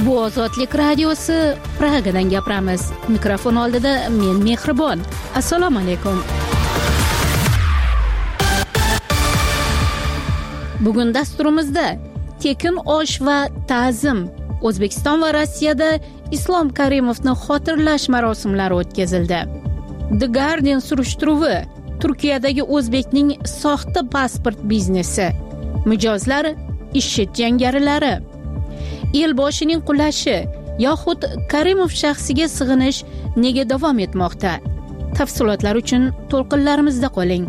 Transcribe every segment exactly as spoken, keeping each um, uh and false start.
Bu Ozodlik radiosi Pragadan gapiramiz. Mikrofon oldida men Mehribon. Assalomu alaykum. Bugun dasturimizda tekin osh va ta'zim. O'zbekiston va Rossiyada Islom Karimovni xotirlash marosimlari o'tkazildi. The Guardian surishtiruvi: Turkiyadagi o'zbekning soxta pasport biznesi. Mijozlar IShID jangarilari. Elboshining qulashi yoxud Karimov shaxsiga sig'inish nega davom etmoqda? Tafsilotlar uchun to'lqinlarimizda qoling.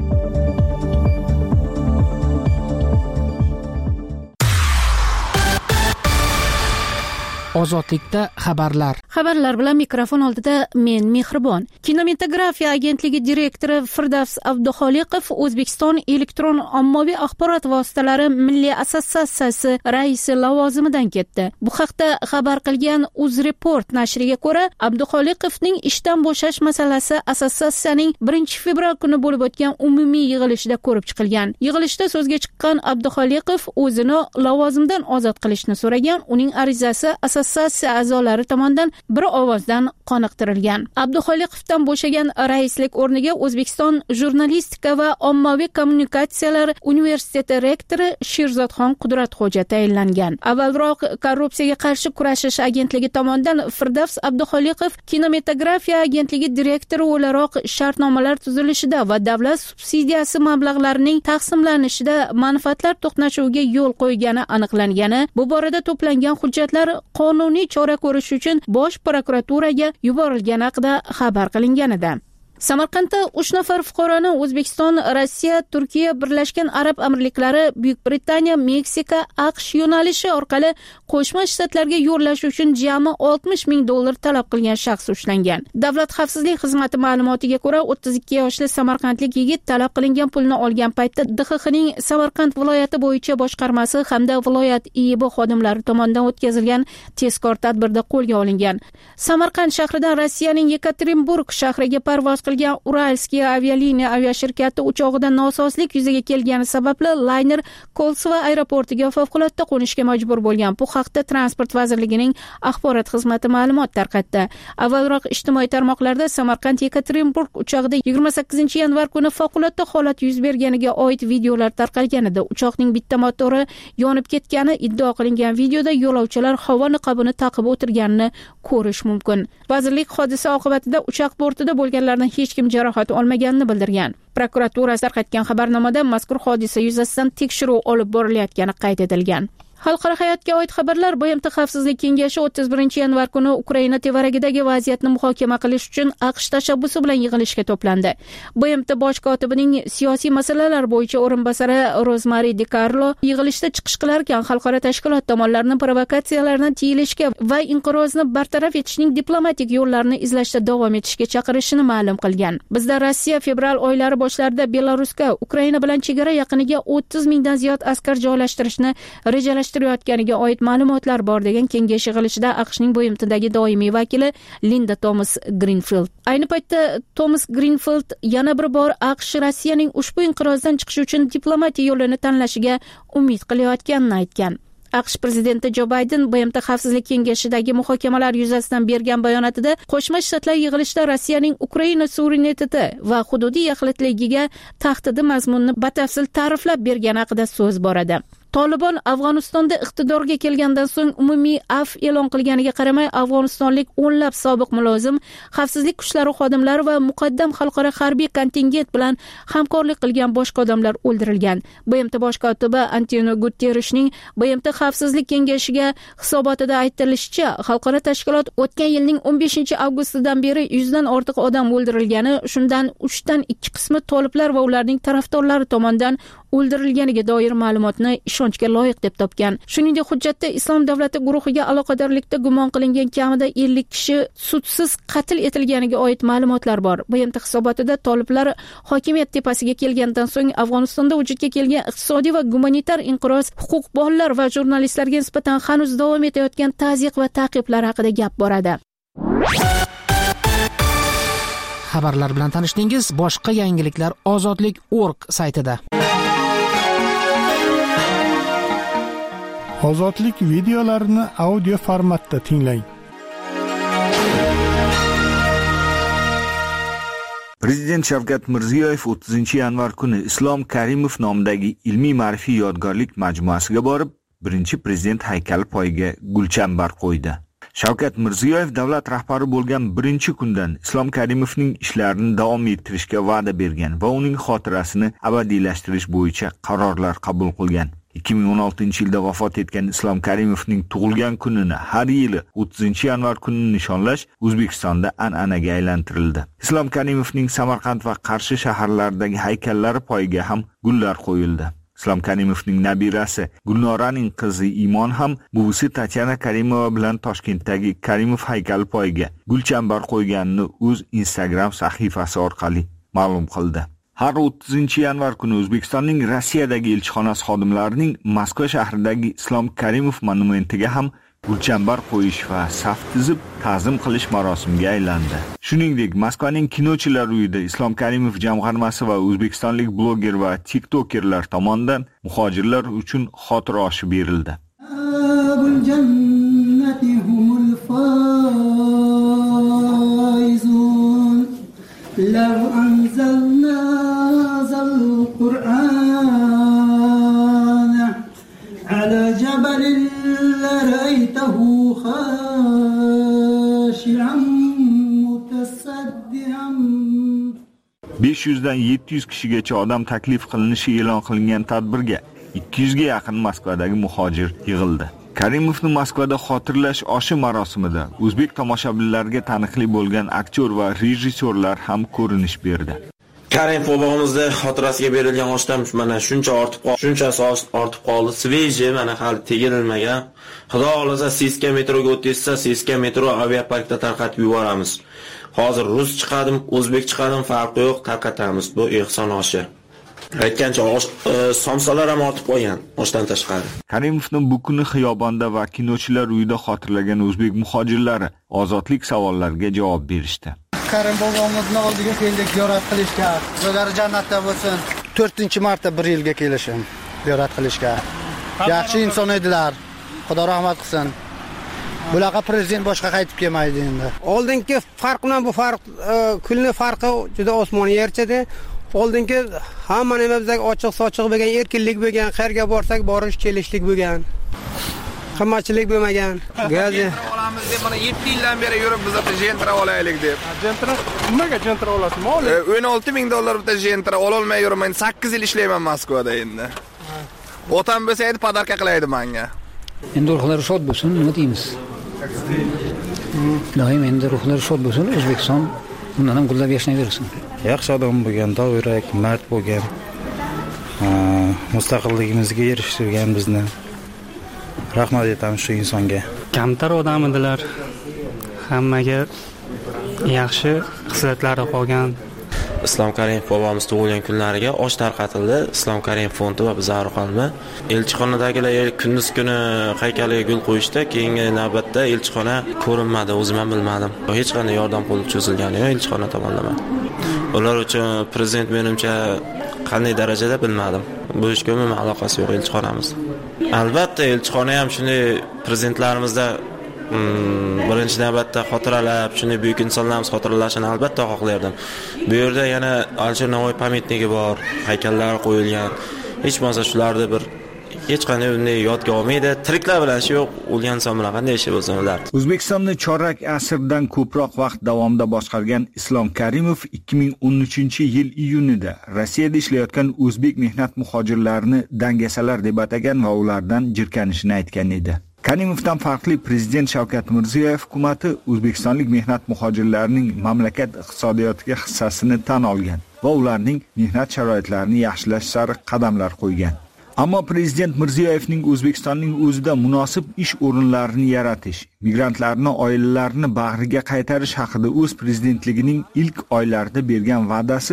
Ozodlikda xabarlar. Xabarlar bilan mikrofon oldida men Mehribon. Kinometrografiya agentligi direktori Firdavs Abduxoliqov O'zbekiston elektron ommaviy axborot vositalari milliy assotsiatsiyasi raisi lavozimidan ketdi. Bu haqda xabar qilgan UzReport nashriga ko'ra, Abduxoliqovning ishdan bo'shash masalasi assotsiatsiyaning birinchi fevral kuni bo'lib o'tgan umumiy yig'ilishida ko'rib chiqilgan. Yig'ilishda so'zga chiqqan Abduxoliqov o'zini lavozimdan ozod qilishni so'ragan. Uning arizasi assotsiatsiya a'zolari tomonidan bir ovozdan qoniqtirilgan. Abduxoliqovdan bo'shagan raislik o'rniga O'zbekiston jurnalistika va ommaviy kommunikatsiyalar universiteti rektori Sherzodxon Qudratxo'ja tayinlangan. Avvalroq korrupsiyaga qarshi kurashish agentligi tomonidan Firdavs Abduxoliqov kinometrografiya agentligi direktori o'laroq shartnomalar tuzilishida va davlat subsidiyasi mablag'larining taqsimlanishida manfaatlar to'qnashuviga yo'l qo'ygani aniqlangani, bu borada to'plangan hujjatlar qonuniy chora ko'rish uchun Bosh prokuraturaga yuborilgani haqida xabar qilinganida. Samarqandda uch nafar fuqaroni O'zbekiston, Rossiya, Turkiya, Birlashgan Arab Amirliklari, Buyuk Britaniya, Meksika, AQSh yo'nalishi orqali Qo'shma Shtatlarga yo'llash uchun jami oltmish ming dollar talab qilgan shaxs ushlangan. Davlat xavfsizlik xizmati ma'lumotiga ko'ra, o'ttiz ikki yoshli samarqandlik yigit talab qilingan pulni olgan paytda D X X'ning Samarqand viloyati bo'yicha boshqarmasi hamda viloyat I I B xodimlari tomonidan o'tkazilgan tezkor tadbirda qo'lga olingan. Samarqand shahridan Rossiyaning Yekaterinburg shahriga parvoz qilgan Uralskiy avialiniya aviashirkati uchog'ida nosozlik yuzaga kelgani sababli layner Kolsva aeroportiga favqulodda qo'nishga majbur bo'lgan. Bu haqda Transport vazirligining axborot xizmati ma'lumot tarqatdi. Avvalroq ijtimoiy tarmoqlarda Samarqand Yekaterinburg uchog'ida yigirma sakkizinchi yanvar kuni favqulodda holat yuz berganiga oid videolar tarqalgan edi. Uchoqning bitta motori yonib ketgani iddio qilingan videoda yo'lovchilar havo niqobini taqib o'tirganini ko'rish mumkin. Vazirlik hodisa oqibatida uchoq bortida bo'lganlarning hech kim jarohat olmaganini bildirgan. Prokuratura tarqatgan xabarnomada mazkur hodisa yuzasidan tekshiruv olib borilayotgani qayd etilgan. Xalqaro hayotga oid xabarlar. B M T Xavfsizlik kengashi o'ttiz birinchi yanvar kuni Ukraina tevaragidagi vaziyatni muhokama qilish uchun AQSh tashabbusi bilan yig'ilishga to'plandi. B M T bosh kotibining siyosiy masalalar bo'yicha o'rinbosari Rozmari Di Carlo yig'ilishda chiqish qilarkan xalqaro tashkilot tomonlarini provokatsiyalarni tiyilishga va inqirozni bartaraf etishning diplomatik yo'llarini izlashda davom etishga chaqirishini ma'lum qilgan. Bizda Rossiya fevral oylari boshlarida Belarusga Ukraina bilan chegara yaqiniga o'ttiz mingdan ziyod askar joylashtirishni rejalashtirgan yotganiga oid ma'lumotlar bor degan kengash yig'ilishida AQShning B M Tdagi doimiy vakili Linda Thomas Greenfield. Ayni paytda Thomas Greenfield yana bir bor AQSh Rossiyaning ushbu inqirozdan chiqish uchun diplomatiya yo'lini tanlashiga umid qilayotganini aytgan. AQSh prezidenti Jo Bayden B M T Xavfsizlik kengashidagi muhokamalar yuzasidan bergan bayonotida Qo'shma Shtatlar yig'ilishida Rossiyaning Ukraina suvereniteti va hududiy yaxlitligiga tahdidi mazmunini batafsil ta'riflab bergani haqida so'z boradi. Tolibon Afg'onistonda iqtidorga kelgandan so'ng umumiy af e'lon qilganiga qaramay, afg'onistonlik o'nlab sobiq mulozim, xavfsizlik kuchlari xodimlari va muqaddam xalqaro harbiy kontingent bilan hamkorlik qilgan boshqa odamlar o'ldirilgan. B M T bosh kotibi Antonio Guterreshning B M T Xavfsizlik kengashiga hisobotida aytilishicha, xalqaro tashkilot o'tgan yilning o'n beshinchi avgustidan beri yuzdan ortiq odam o'ldirilgani, shundan uchdan ikki qismi toliblar va ularning tarafdorlari tomonidan o'ldirilganiga doir ma'lumotni ishonchga loyiq deb topgan. Shuningdek, hujjatda Islom davlati guruhiga aloqadorlikda gumon qilingan kamida ellik kishi sudsiz qatl etilganiga oid ma'lumotlar bor. B M T hisobotida toliblar hokimiyat tepasiga kelgandan so'ng Afg'onistonda vujudga kelgan iqtisodiy va gumanitar inqiroz, huquqbonlar va jurnalistlarga nisbatan hanuz davom etayotgan tazyiq va ta'qiblar haqida gap boradi. Xabarlar bilan tanishdingiz. Boshqa yangiliklar ozodlik точка org saytida. Ozodlik videolarini audio formatda tinglang. Prezident Shavkat Mirziyoyev o'ttizinchi yanvar kuni Islom Karimov nomidagi ilmiy-ma'rifiy yodgorlik majmuasiga borib, birinchi prezident haykali poyiga gulchambar qo'ydi. Shavkat Mirziyoyev davlat rahbari bo'lgan birinchi kundan Islom Karimovning ishlarini davom ettirishga va'da bergan va uning xotirasini abadiylashtirish bo'yicha qarorlar qabul qilgan. ikki ming o'n oltinchi yilda vafot etgan Islom Karimovning tug'ilgan kunini har yili o'ttizinchi yanvar kunini nishonlash O'zbekistonda an'anaga aylantirildi. Islom Karimovning Samarqand va Qarshi shaharlaridagi haykallari poyiga ham gullar qo'yildi. Islom Karimovning nabirasi Gulnoraning qizi Imon ham buvisi Tatyana Karimova bilan Toshkentdagi Karimov haykali poyiga gulchambar qo'yganini o'z Instagram sahifasi orqali ma'lum qildi. Har o'ttizinchi yanvar kuni O'zbekistonning Rossiyadagi elchixonasi xodimlarining Moskva shahridagi Islom Karimov monumentiga ham gulchambar qo'yish va saf tizib ta'zim qilish marosimiga aylandi. Shuningdek, Moskvaning Kinochilar uyida Islom Karimov jamg'armasi va o'zbekistonlik bloger va tiktokerlar tomonidan muhojirlar uchun xotira oshi berildi. لو أنزلنا ذا القرآن على جبل لرأيته خاشعا متصدعا besh yuzdan yetti yuz kishigacha odam taklif qilinishi e'lon qilingan tadbirga ikki yuzga yaqin Moskvadagi muhojir yig'ildi. Karimovni Moskvada xotirlash oshi marosimida o'zbek tomoshabinlarga taniqli bo'lgan aktyor va rejissyorlar ham ko'rinish berdi. Karimov bobomizning xotirasiga berilgan oshdan mana shuncha ortib qoldi, shunchasi ortib qoldi. Sveji mana hali tegirilmagan. Xudo xolasa Siska metroga o'tsa, Siska metro aviaparkda tarqatib yuboramiz. Hozir rus chiqadim, o'zbek chiqadim, farqi yo'q, tarqatamiz. Bu ehson oshi. Aytgancha somsalar ham ortib qo'ygan oshdan tashqari. Karimovni bu kuni xiyobonda va Kinochilar uyida xotirlagan o'zbek muhojirlari ozodlik savollariga javob berishdi. Karim bobomizni oldiga keldik ziyorat qilishga. O'zlari jannatda bo'lsin. to'rtinchi marta bir yilga kelishim ziyorat qilishga. Yaxshi inson edilar. Xudo rahmat qilsin. Bunaqa prezident boshqa qaytib kelmaydi endi. Oldingi farq bilan bu farq kunli farqi juda osmon yerchada. Oldingi hamma nimamizdagi ochiq sochiq bo'lgan, erkinlik bo'lgan, qayerga borsak borish kelishlik bo'lgan. Qimmatchilik bo'lmagan. Gazi olamiz deb mana yetti yildan beri yurib biz ota jentra olaylik deb. Jentra nimaga jentra olasizmi? o'n olti ming dollar bitta jentra ola olmay yurman. sakkiz yil ishlayman Moskvada endi. Otam bo'lsa edi podarka qilaydi menga. Endi ruhlari shod bo'lsin, nima deymiz? Doim endi ruhlari shod bo'lsin, O'zbekiston bundan ham gullab yashayversin. Yaxshi odam bo'lgan, do'rak, mard bo'lgan, mustaqilligimizga erishtirgan bizni. Rahmat aytamiz shu insonga. Kamtar odam edilar. Hammaga yaxshi xislatlari qolgan. Islom Karimov bobomiz tug'ilgan kunlariga osh tarqatildi. Islom Karimov fondi va bizlar qalbi. Elchixonadagilar kunduz kuni haykaliga gul qo'yishdi. Keyingi navbatda elchixona ko'rinmadi, o'zim ham bilmadim. Hech qanday yordam qo'li cho'zilgani yo'q elchixona tomonidan. Ular uchun prezident menimcha qanday darajada bilmadim. Bu ishga umuman aloqasi yo'q elchixonamiz. Albatta elchixona ham shunday prezidentlarimizda birinchi navbatda xotiralab, shunday buyuk insonlarimiz xotiralashini albatta xohlardim. Bu yerda yana Alisher Navoiy pamitniki bor, haykallari qo'yilgan. Hech bo'lmasa shularni bir hech qanday unday yodga olmaydi. Tiriklar bilan ish yo'q, o'lgan inson bilan qanday ish bo'lsin ular. O'zbekistonni chorak asrdan ko'proq vaqt davomida boshqargan Islom Karimov ikki ming o'n uchinchi yil iyunida Rossiyada ishlayotgan o'zbek mehnat muhojirlarini dangasalar deb atagan va ulardan jirkanishini aytgan edi. Karimovdan farqli prezident Shavkat Mirziyoyev hukumatı o'zbekistonlik mehnat muhojirlarining mamlakat iqtisodiyotiga hissasini tan olgan va ularning mehnat sharoitlarini yaxshilash sari qadamlar qo'ygan. Ammo prezident Mirziyoyevning O'zbekistonning o'zida munosib ish o'rinlarini yaratish, migrantlarni oilalarini bag'riga qaytarish haqida o'z prezidentligining ilk oylarida bergan va'dasi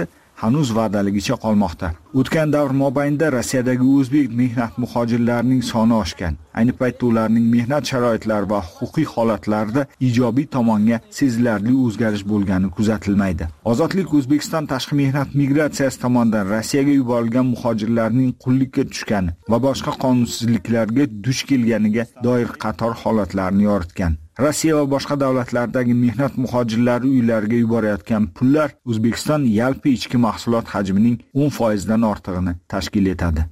hanuz va'daligicha qolmoqda. O'tgan davr mobaynida Rossiyadagi o'zbek mehnat muhojirlarining soni oshgan. Ayni paytda ularning mehnat sharoitlari va huquqiy holatlarida ijobiy tomonga sezilarli o'zgarish bo'lgani kuzatilmaydi. Ozodlik O'zbekiston tashqi mehnat migratsiyasi tomonidan Rossiyaga yuborilgan muhojirlarning qullikka tushgani va boshqa qonunsizliklarga duch kelganiga doir qator holatlarni yoritgan. Rossiya va boshqa davlatlardagi mehnat muhojirlari uylariga yuborayotgan pullar O'zbekiston yalpi ichki mahsulot hajmining o'n foiz dan ortig'ini tashkil etadi.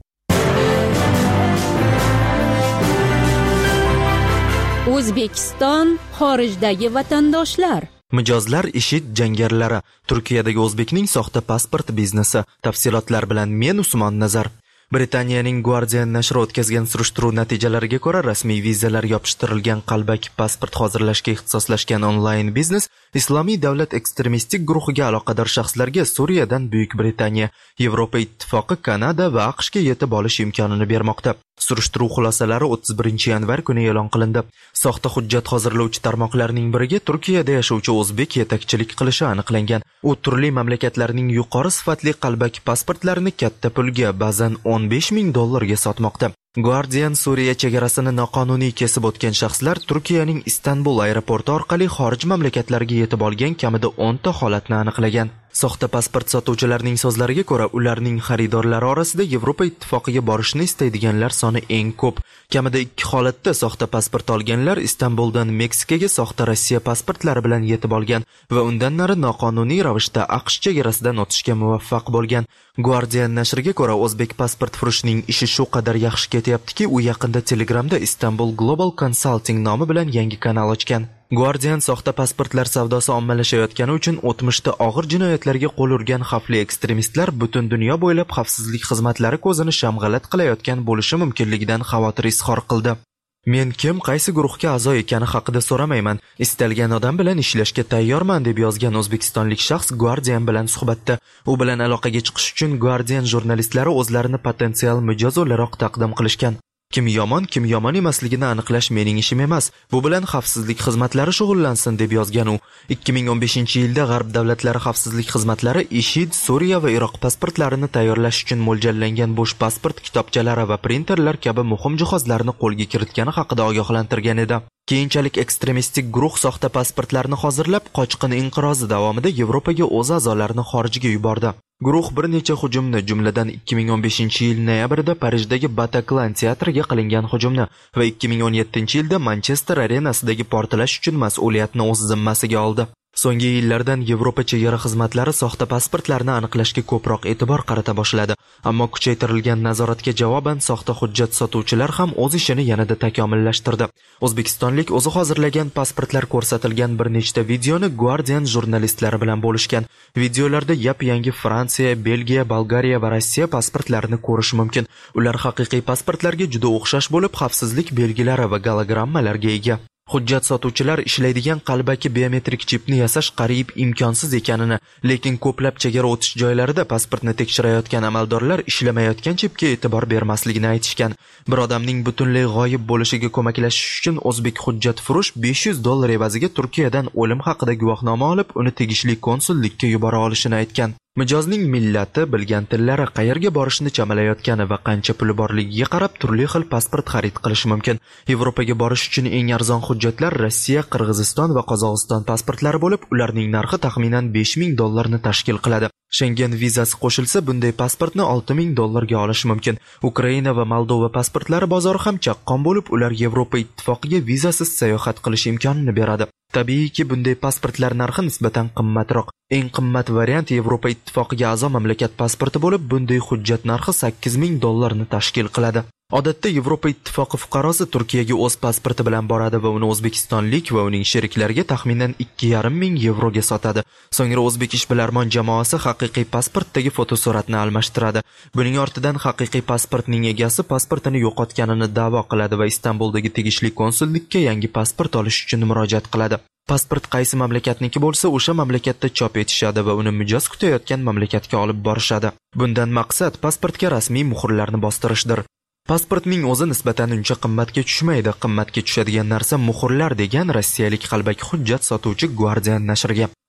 O'zbekiston xorijdagi vatandoshlar. Mijozlar IShID jangarilari, Turkiyadagi o'zbekning soxta pasport biznesi. Tafsilotlar bilan men Usmon Nazar. Britaniyaning Guardian nashri o'tkazgan surishtiruv natijalariga ko'ra, rasmiy vizalar yopishtirilgan qalbaki pasport hozirlashga ixtisoslashgan onlayn biznes Islomiy davlat ekstremistik guruhiga aloqador shaxslarga Suriyadan Buyuk Britaniya, Yevropa Ittifoqi, Kanada va AQShga yetib olish imkonini bermoqda. Surishtiruv xulosalari o'ttiz birinchi yanvar kuni e'lon qilindi. Soxta hujjat hozirlovchi tarmoqlarning biriga Turkiyada yashovchi o'zbek yetakchilik qilishi aniqlangan. U turli mamlakatlarning yuqori sifatli qalbaki pasportlarini katta pulga, ba'zan o'n besh ming dollarga sotmoqda. Guardian Suriya chegarasini noqonuniy kesib o'tgan shaxslar Turkiyaning Istanbul aeroporti orqali xorij mamlakatlariga yetib olgan kamida o'n ta holatni aniqlagan. Soxta pasport sotuvchilarning so'zlariga ko'ra, ularning xaridorlari orasida Yevropa Ittifoqiga borishni istaydiganlar soni eng ko'p. Kamida ikki holatda soxta pasport olganlar Istanbuldan Meksikaga soxta Rossiya pasportlari bilan yetib olgan va undan nari noqonuniy ravishda AQSh chegarasidan o'tishga muvaffaq bo'lgan. Guardian nashriga ko'ra, o'zbek pasport furishning ishi shu qadar yaxshi ketyaptiki, u yaqinda Telegramda Istanbul Global Consulting nomi bilan yangi kanal ochgan. Guardian soxta pasportlar savdosi ommalashayotgani uchun o'tmishda og'ir jinoyatlarga qo'l urgan xavfli ekstremistlar butun dunyo bo'ylab xavfsizlik xizmatlari ko'zini shamg'alat qilayotgan bo'lishi mumkinligidan xavotir izhor qildi. Men kim, qaysi guruhga a'zo ekani haqida so'ramayman. Istalgan odam bilan ishlashga tayyorman, deb yozgan o'zbekistonlik shaxs Guardian bilan suhbatda. U bilan aloqaga chiqish uchun Guardian jurnalistlari o'zlarini potensial mijoz o'laroq taqdim qilishgan. Kim yomon, kim yomon emasligini aniqlash mening ishim emas. Bu bilan xavfsizlik xizmatlari shug'ullansin, deb yozgan u. ikki ming o'n beshinchi yilda G'arb davlatlari xavfsizlik xizmatlari IShID, Suriya va Iroq pasportlarini tayyorlash uchun mo'ljallangan bo'sh pasport kitobchalari va printerlar kabi muhim jihozlarni qo'lga kiritgani haqida ogohlantirgan edi. Keyinchalik ekstremistik guruh soxta pasportlarni hozirlab, qochqin inqirozi davomida Yevropaga o'z a'zolarini xorijga yubordi. Guruh bir necha hujumni, jumladan ikki ming o'n beshinchi yil noyabrida Parijdagi Bataclan teatriga qilingan hujumni va ikki ming o'n yettinchi yilda Manchester arenasidagi portlash uchun mas'uliyatni o'z zimmasiga oldi. So'nggi yillardan Yevropa chegara xizmatlari soxta pasportlarni aniqlashga ko'proq e'tibor qarata boshladi. Ammo kuchaytirilgan nazoratga javoban soxta hujjat sotuvchilar ham o'z ishini yanada takomillashtirdi. O'zbekistonlik o'zi hozirlagan pasportlar ko'rsatilgan bir nechta videoni Guardian jurnalistlari bilan bo'lishgan. Videolarda yap-yangi Fransiya, Belgiya, Bolgariya va Rossiya pasportlarini ko'rish mumkin. Ular haqiqiy pasportlarga juda o'xshash bo'lib, xavfsizlik belgilari va gologrammalarga ega. Hujjat sotuvchilar ishlaydigan qalbaki biometrik chipni yasash qariyb imkonsiz ekanini, lekin ko'plab chegara o'tish joylarida pasportni tekshirayotgan amaldorlar ishlamayotgan chipga e'tibor bermasligini aytishgan. Bir odamning butunlay g'oyib bo'lishiga ko'maklashish uchun o'zbek hujjat furush besh yuz dollar evaziga Turkiyadan o'lim haqida guvohnoma olib, uni tegishli konsullikka yubora olishini aytgan. Mijozning millati, bilgan tillari, qayerga borishni chamalayotgani va qancha puli borligiga qarab turli xil pasport xarid qilish mumkin. Yevropaga borish uchun eng arzon hujjatlar Rossiya, Qirg'iziston va Qozog'iston pasportlari bo'lib, ularning narxi taxminan besh ming dollarni tashkil qiladi. Schengen vizasi qo'shilsa, bunday pasportni olti ming dollarga olish mumkin. Ukraina va Moldova pasportlari bozori ham chaqqon bo'lib, ular Yevropa Ittifoqiga vizasiz sayohat qilish imkonini beradi. Tabiiyki, bunday pasportlar narxi nisbatan qimmatroq. Eng qimmat variant Yevropa Ittifoqiga a'zo mamlakat pasporti bo'lib, bunday hujjat narxi sakkiz ming dollarni tashkil qiladi. Odatda Yevropa Ittifoqi fuqarosi Turkiyaga o'z pasporti bilan boradi va uni o'zbekistonlik va uning sheriklariga taxminan ikki yarim ming yevroga sotadi. So'ngra o'zbek ishbilarmon jamoasi haqiqiy pasportdagi fotosuratni almashtiradi. Buning ortidan haqiqiy pasportning egasi pasportini yo'qotganini da'vo qiladi va Istanbuldagi tegishli konsullikka yangi pasport olish uchun murojaat qiladi. Pasport qaysi mamlakatniki bo'lsa, o'sha mamlakatda chop etishadi va uni mijoz kutayotgan mamlakatga olib borishadi. Bundan maqsad pasportga rasmiy muhrlarni bostirishdir. Pasportning o'zi nisbatan uncha qimmatga tushmaydi. Qimmatga tushadigan narsa muhrlar, degan rossiyalik qalbaki hujjat sotuvchi Guardian nashriga.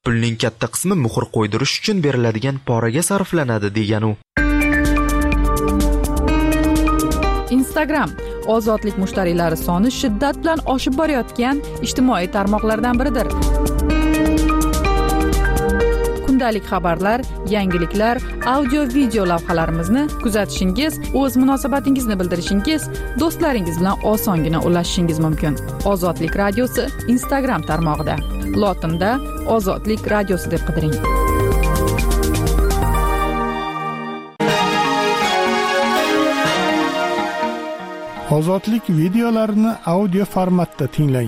Pulning katta qismi muhr qo'ydirish uchun beriladigan poraga sarflanadi degan u. Instagram ozodlik mushtariylari soni shiddat bilan oshib borayotgan ijtimoiy tarmoqlardan biridir. Kundalik xabarlar, yangiliklar, audio video lavhalarimizni kuzatishingiz, o'z munosabatingizni bildirishingiz, do'stlaringiz bilan osongina ulashishingiz mumkin. Ozodlik radiosi Instagram tarmog'ida. Lotinda Ozodlik radiosi deb qidiring. Ozodlik videolarini audio formatda tinglang.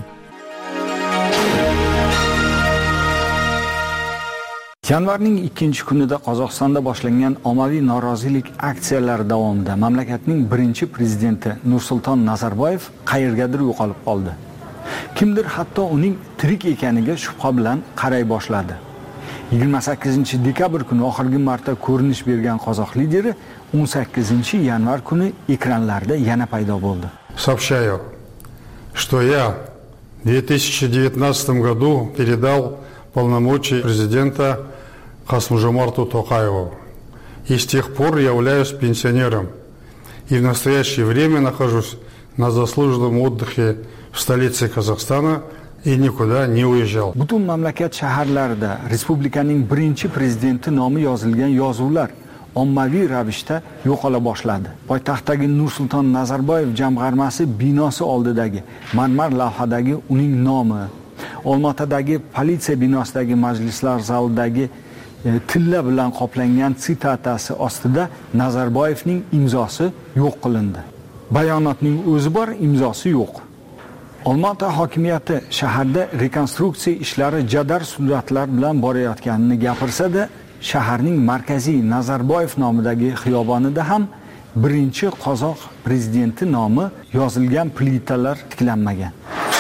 Yanvarning ikkinchi kunida Qozog'istonda boshlangan ommaviy norozilik aksiyalari davomida mamlakatning birinchi prezidenti Nursulton Nazarboyev qayergadir yo'qolib qoldi. Kimdir hatto uning tirik ekaniga shubha bilan qaray boshladi. yigirma sakkizinchi dekabr kuni oxirgi marta ko'rinish bergan qozoq lideri o'n sakkizinchi yanvar kuni ekranlarda yana paydo bo'ldi. Сообщаю, что я в две тысячи девятнадцатом году передал полномочия президента Касым-Жомарту Токаеву. И с тех пор являюсь пенсионером. И в настоящее время нахожусь на заслуженном отдыхе в столице Казахстана и никуда не уезжал. Butun mamlakat shaharlarida respublikaning birinchi prezidenti nomi yozilgan yozuvlar ommaviy ravishda yo'qola boshladi. Poytaxtdagi Nursulton Nazarboyev jamg'armasi binosi oldidagi marmar lavhadagi uning nomi, Olmaotadagi politsiya binosidagi majlislar zalidagi e, tilla bilan qoplangan sitatasi ostida Nazarboyevning imzosi yo'q qilindi. Bayonotning o'zi bor, imzosi yo'q. Olmaota hokimiyati shaharda rekonstruksiya ishlari jadal sur'atlar bilan borayotganini gapirsa-da, shaharning markaziy Nazarboyev nomidagi xiyobonida ham birinchi qozoq prezidenti nomi yozilgan plitalar tiklanmagan.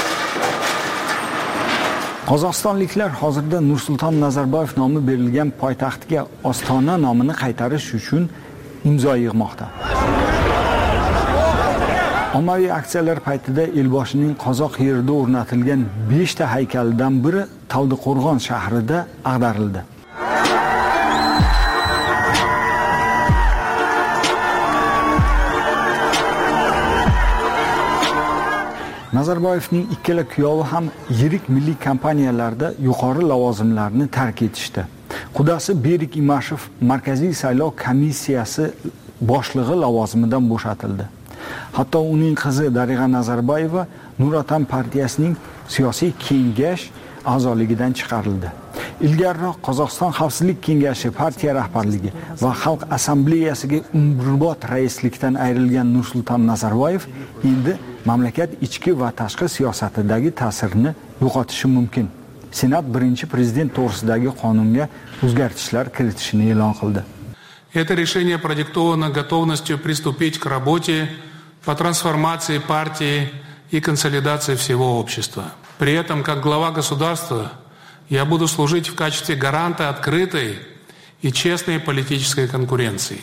Qozog'istonliklar hozirda Nursulton Nazarboyev nomi berilgan poytaxtga Ostona nomini qaytarish uchun imzo yig'moqda. Ommaviy aksiyalar paytida Elboshining qozoq yerida o'rnatilgan besh ta haykalidan biri Tavdiqo'rg'on shahrida ag'darildi. Nazarboyevning ikkala kuyovi ham yirik milliy kompaniyalarda yuqori lavozimlarni tark etishdi. Qudasi Berik Imashev Markaziy saylov komissiyasi boshlig'i lavozimidan bo'shatildi. Hatto uning qizi Darig'a Nazarboyeva Nur Otan partiyasining siyosiy kengash a'zoligidan chiqarildi. Ilgariroq Qozog'iston Xavfsizlik kengashi partiya rahbarligi va Xalq assambleyasiga umrbod raislikdan ayrilgan Nursulton Nazarboyev endi mamlakat ichki va tashqi siyosatidagi ta'sirini yo'qotishi mumkin. Senat birinchi prezident to'g'risidagi qonunga o'zgartishlar kiritishini e'lon qildi. Это решение продиктовано готовностью приступить к работе по трансформации партии и консолидации всего общества. При этом, как глава государства, я буду служить в качестве гаранта открытой и честной политической конкуренции.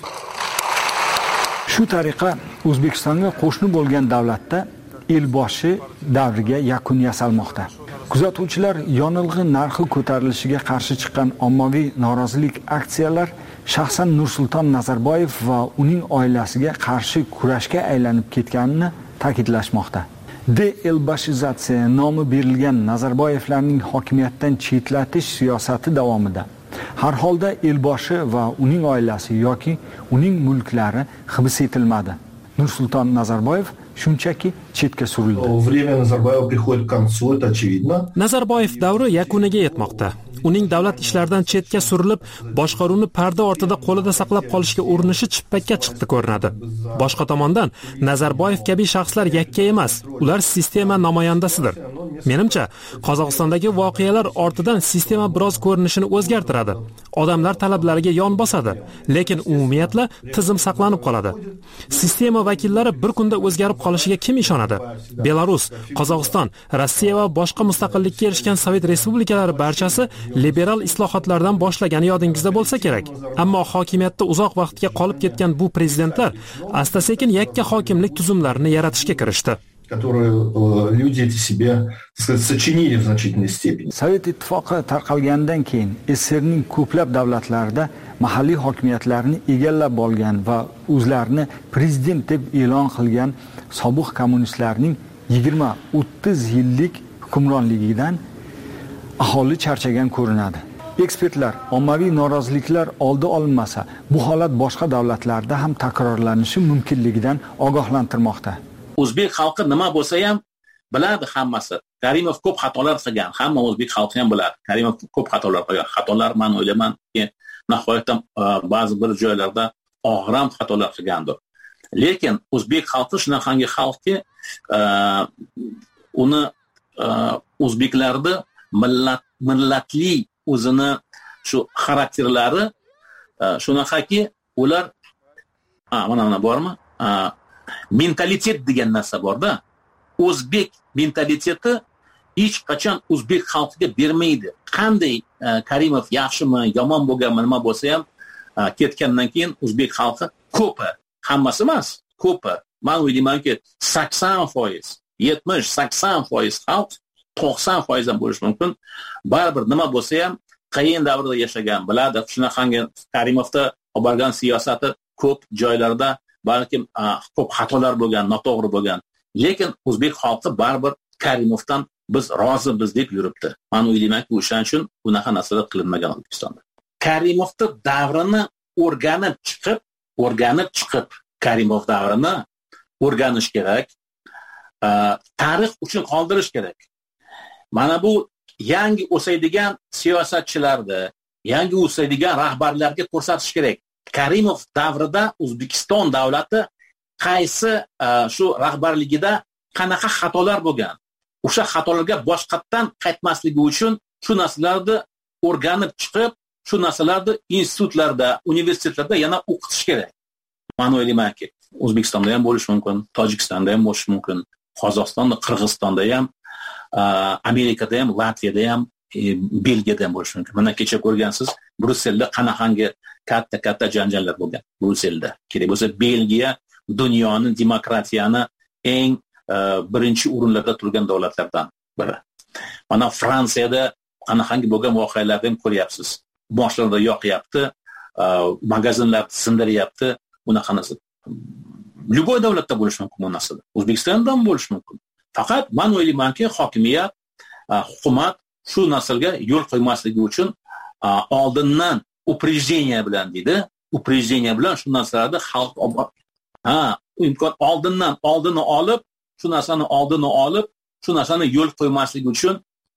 Shu tariqa O'zbekistonga qo'shni bo'lgan davlatda elboshi davriga yakun yasalmoqda. Kuzatuvchilar yonilg'i narxi ko'tarilishiga qarshi chiqqan ommaviy norozilik aksiyalar shaxsan Nursulton Nazarboyev va uning oilasiga qarshi kurashga aylanib ketganini ta'kidlashmoqda. De-elbashizatsiya nomi berilgan Nazarboyevlarning hokimiyatdan chetlatish siyosati davomida har holda elboshi va uning oilasi yoki uning mulklari hibs etilmadi. Nursulton Nazarboyev shunchaki chetga surildi. Время Назарбаева приходит к концу, это очевидно. Nazarboyev davri yakuniga yetmoqda. Uning davlat ishlaridan chetga surilib, boshqaruvni parda ortida qo'lida saqlab qolishga urinishi chippakka chiqdi ko'rinadi. Boshqa tomondan Nazarboyev kabi shaxslar yakka emas, ular sistema namoyandasidir. Menimcha, Qozog'istondagi voqealar ortidan sistema biroz ko'rinishini o'zgartiradi. Odamlar talablariga yon bosadi, lekin umumiyatla tizim saqlanib qoladi. Sistema vakillari bir kunda o'zgarib qolishiga kim ishonadi? Belarus, Qozog'iston, Rossiya va boshqa mustaqillikka erishgan Sovet respublikalari barchasi liberal islohotlardan boshlagani yodingizda bo'lsa kerak. Ammo hokimiyatda uzoq vaqtga qolib ketgan bu prezidentlar asta-sekin yakka hokimlik tuzumlarini yaratishga kirishdi. которую э, люди эти себе, так сказать, сочинили в значительной степени. Sovet ittifoqi tarqalgandan keyin S S R ning ko'plab davlatlarida mahalliy hokimiyatlarni egallab olgan va o'zlarini prezident deb e'lon qilgan sobiq kommunistlarning yigirma o'ttiz yillik hukmronligidan aholi charchagan ko'rinadi. Ekspertlar ommaviy noroziliklar oldi olinmasa, bu holat boshqa davlatlarda ham takrorlanishi mumkinligidan ogohlantirmoqda. O'zbek xalqi nima bo'lsa ham biladi hammasi. Karimov ko'p xatolar qilgan, hamma o'zbek xalqi ham biladi. Karimov ko'p xatolar qilgan. Xatolar men o'ylayman, nihoyatda ba'zi bir joylarda og'ir ham xatolar qilgandir. Lekin o'zbek xalqi shunaqangi xalqki, uni o'zbeklarni millat millatli o'zini shu xarakterlari shunaqaki, ular ha mana mana bormi? Mentalitet degan narsa borda. O'zbek mentaliteti hech qachon o'zbek xalqiga bermaydi. Qanday Karimov yaxshimi, yomon bo'lganmi, nima bo'lsa ham ketgandan keyin o'zbek xalqi ko'pi, hammasi emas, ko'pi. Men o'ylaymanki sakson foiz, yetmish sakson foiz xalq, to'qson foiz ham bo'lishi mumkin. Baribir nima bo'lsa ham qiyin davrda yashagan, biladi. Shunaqangi Karimovda olib borgan siyosati ko'p joylarda balkim ko'p xatolar bo'lgan, noto'g'ri bo'lgan. Lekin o'zbek xalqi baribir Karimovdan biz rozimiz deb yuribdi. Men o'ylaymanki, o'shaning uchun bunaqa narsalar qilinmagan O'zbekistonda. Karimovda davrini o'rganib chiqib, o'rganib chiqib Karimov davrini o'rganish kerak. Tarix uchun qoldirish kerak. Mana bu yangi o'saydigan siyosatchilarda, yangi o'saydigan rahbarlarga ko'rsatish kerak. Karimov davrida O'zbekiston davlati qaysi shu rahbarligida qanaqa xatolar bo'lgan. O'sha xatolarga boshqatdan qaytmasligi uchun shu narsalarni o'rganib chiqib, shu narsalarni institutlarda, universitetlarda yana o'qitish kerak. Men o'ylaymanki, O'zbekistonda ham bo'lishi mumkin, Tojikistonda ham bo'lishi mumkin, Qozog'istonda, Qirg'izistonda ham, Amerikada ham, Latviyada ham, Belgiyada ham bo'lishi mumkin. Mana kecha ko'rgansiz, Brusselda qanaqangi katta-katta janjallar bo'lgan. Brusselda. Kerak bo'lsa Belgiya dunyoning demokratiyani eng birinchi o'rinlarda turgan davlatlardan biri. Mana Fransiyada qanaqangi bo'lgan voqealarni ham ko'ryapsiz. Boshlarda yoqyapti, magazinlarni sindiryapti, bunaqa narsa. Любой davlatda bo'lishi mumkin bu narsa. O'zbekistonda ham bo'lishi mumkin. Faqat men o'ylaymanki, hokimiyat, hukumat shu narsaga yo'l qo'ymasligi uchun oldindan upреждение bilan deydi, upреждение bilan shu narsalarni xalq ha, imkon oldindan oldini olib, shu narsani oldini olib, shu narsani yo'l qo'ymasligi uchun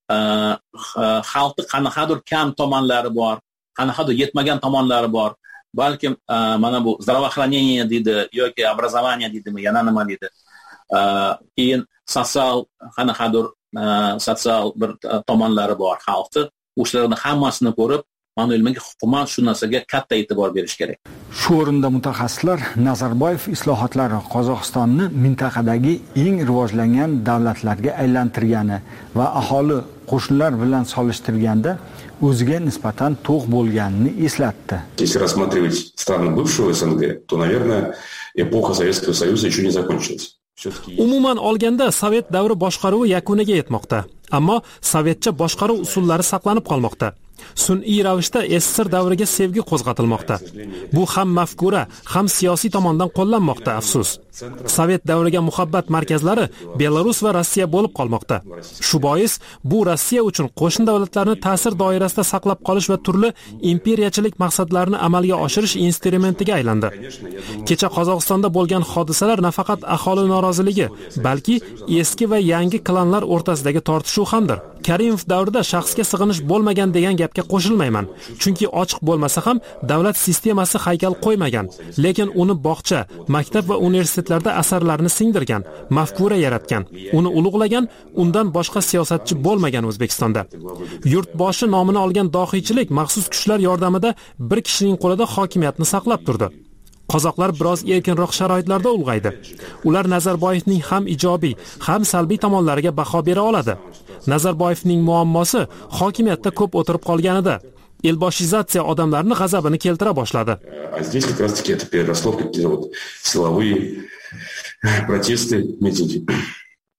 xalqni qanaqadir kam tomonlari bor, qanaqadir yetmagan tomonlari bor. Balkim mana bu здравоохранение deydi yoki образование deydimi, yana nima deydi. Keyin sotsial qanaqadir sotsial bir tomonlari bor xalqni. O'shalarni hammasini ko'rib, men o'ylaymanki, hukumat shu narsaga katta e'tibor berish kerak. Shu o'rinda mutaxassislar Nazarboyev islohotlari Qozog'istonni mintaqadagi eng rivojlangan davlatlarga aylantirgani va aholi qo'shnilar bilan solishtirganda o'ziga nisbatan to'q bo'lganini eslatdi. Если рассматривать страны бывшего СНГ, то, наверное, эпоха Советского Союза еще не закончилась. Umuman olganda Sovet davri boshqaruvi yakuniga yetmoqda, ammo sovetcha boshqaruv usullari saqlanib qolmoqda. Sun'iy ravishda S S R davriga sevgi qo'zg'atilmoqda. Bu ham mafkura, ham siyosiy tomondan qo'llanmoqda, afsus. Sovet davriga muhabbat markazlari Belarus va Rossiya bo'lib qolmoqda. Shu bois bu Rossiya uchun qo'shni davlatlarni ta'sir doirasida saqlab qolish va turli imperiyachilik maqsadlarini amalga oshirish instrumentiga aylandi. Kecha Qozog'istonda bo'lgan hodisalar nafaqat aholi noroziligi, balki eski va yangi klanlar o'rtasidagi tortishuv hamdir. Karimov davrida shaxsga sig'inish bo'lmagan degan gapga qo'shilmayman. Chunki ochiq bo'lmasa ham davlat sistemasi haykal qo'ymagan, lekin uni bog'cha, maktab va universitetlarda asarlarini singdirgan, mafkura yaratgan, uni ulug'lagan, undan boshqa siyosatchi bo'lmagan O'zbekistonda. Yurtboshi nomini olgan dohiychilik maxsus kuchlar yordamida bir kishining qo'lida hokimiyatni saqlab turdi. Qozoqlar biroz erkinroq sharoitlarda ulg'aydi. Ular Nazarboyevning ham ijobiy, ham salbiy tomonlariga baho bera oladi. Nazarboyevning muammosi hokimiyatda ko'p o'tirib qolganida. Elboshizatsiya odamlarning g'azabini keltira boshladi. А здесь как раз-таки это переросло в какие-то вот силовые протесты, митинги.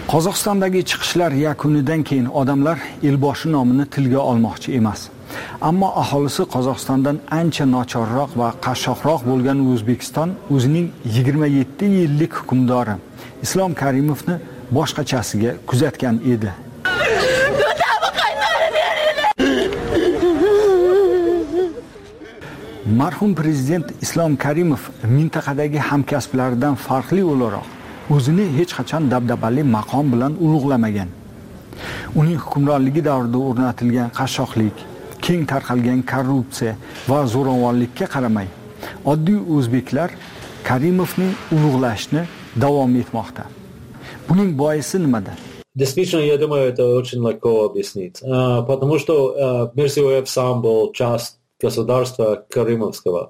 Qozog'istondagi chiqishlar yakunidan keyin odamlar elboshi nomini tilga olmoqchi emas. Ammo aholisi Qozog'istondan ancha nochorroq va qashshoqroq bo'lgan O'zbekiston o'zining yigirma yetti yillik hukmdori Islom Karimovni boshqachasiga kuzatgan edi. Marhum prezident Islom Karimov mintaqadagi hamkasblaridan farqli o'laroq o'zini hech qachon dabdabali maqom bilan ulug'lamagan. Uning hukmronligi davrida o'rnatilgan qashshoqlik, keng tarqalgan korrupsiya va zo'ravonlikka qaramay, oddiy o'zbeklar Karimovning ulug'lashni davom etmoqda. Buning boisi nimada? Действительно, я думаю, это очень легко объяснить. Потому что Mirziyoyev сам был часть государства Каримовского.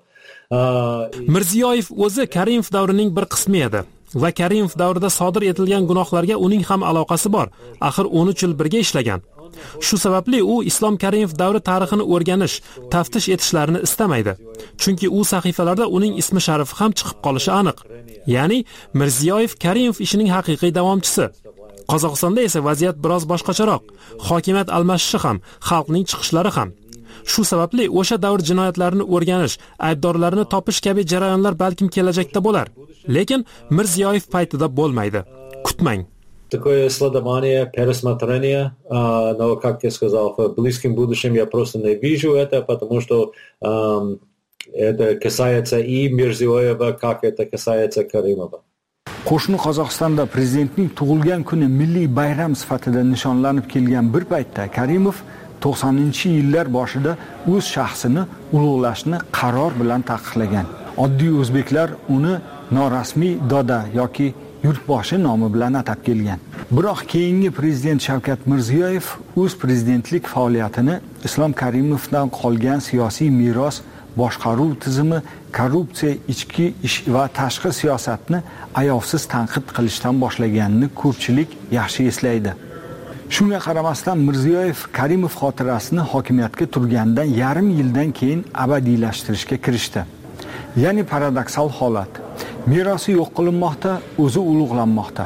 Mirziyoyev o'zi Karimov davrining bir qismi edi va Karimov davrida sodir etilgan gunohlarga uning ham aloqasi bor. Axir o'n uch yil birga ishlagan. Shu sababli u Islom Karimov davri tarixini o'rganish, taftish etishlarini istamaydi. Chunki u sahifalarda uning ismi sharifi ham chiqib qolishi aniq. Ya'ni Mirziyoyev Karimov ishining haqiqiy davomchisi. Qozog'istonda esa vaziyat biroz boshqacharoq. Hokimiyat almashishi ham, xalqning chiqishlari ham. Shu sababli o'sha davr jinoyatlarini o'rganish, aybdorlarni topish kabi jarayonlar balkim kelajakda bo'lar. Lekin Mirziyoyev paytida bo'lmaydi. Kutmang. Такое исследование, пересмотрение, но, как я сказал, в близком будущем я просто не вижу это, потому что э, это касается и Mirziyoyeva, как это касается Karimova. Qo'shni Qozog'istonda prezidentning tug'ilgan kuni milliy bayram sifatida nishonlanib kelgan bir paytda Karimov to'qsoninchi yillar boshida o'z shaxsini ulug'lashni qaror bilan taqiqlagan. Oddiy o'zbeklar uni norasmiy doda yoki yurtboshi nomi bilan atab kelgan. Biroq keyingi prezident Shavkat Mirziyoyev o'z prezidentlik faoliyatini Islom Karimovdan qolgan siyosiy meros, boshqaruv tizimi, korrupsiya, ichki ish va tashqi siyosatni ayovsiz tanqid qilishdan boshlaganini ko'pchilik yaxshi eslaydi. Shunga qaramasdan Mirziyoyev Karimov xotirasini hokimiyatga turgandan yarim yildan keyin abadiylashtirishga kirishdi. Ya'ni paradoksal holat. Merosi yo'q qilinmoqda, o'zi ulug'lanmoqda.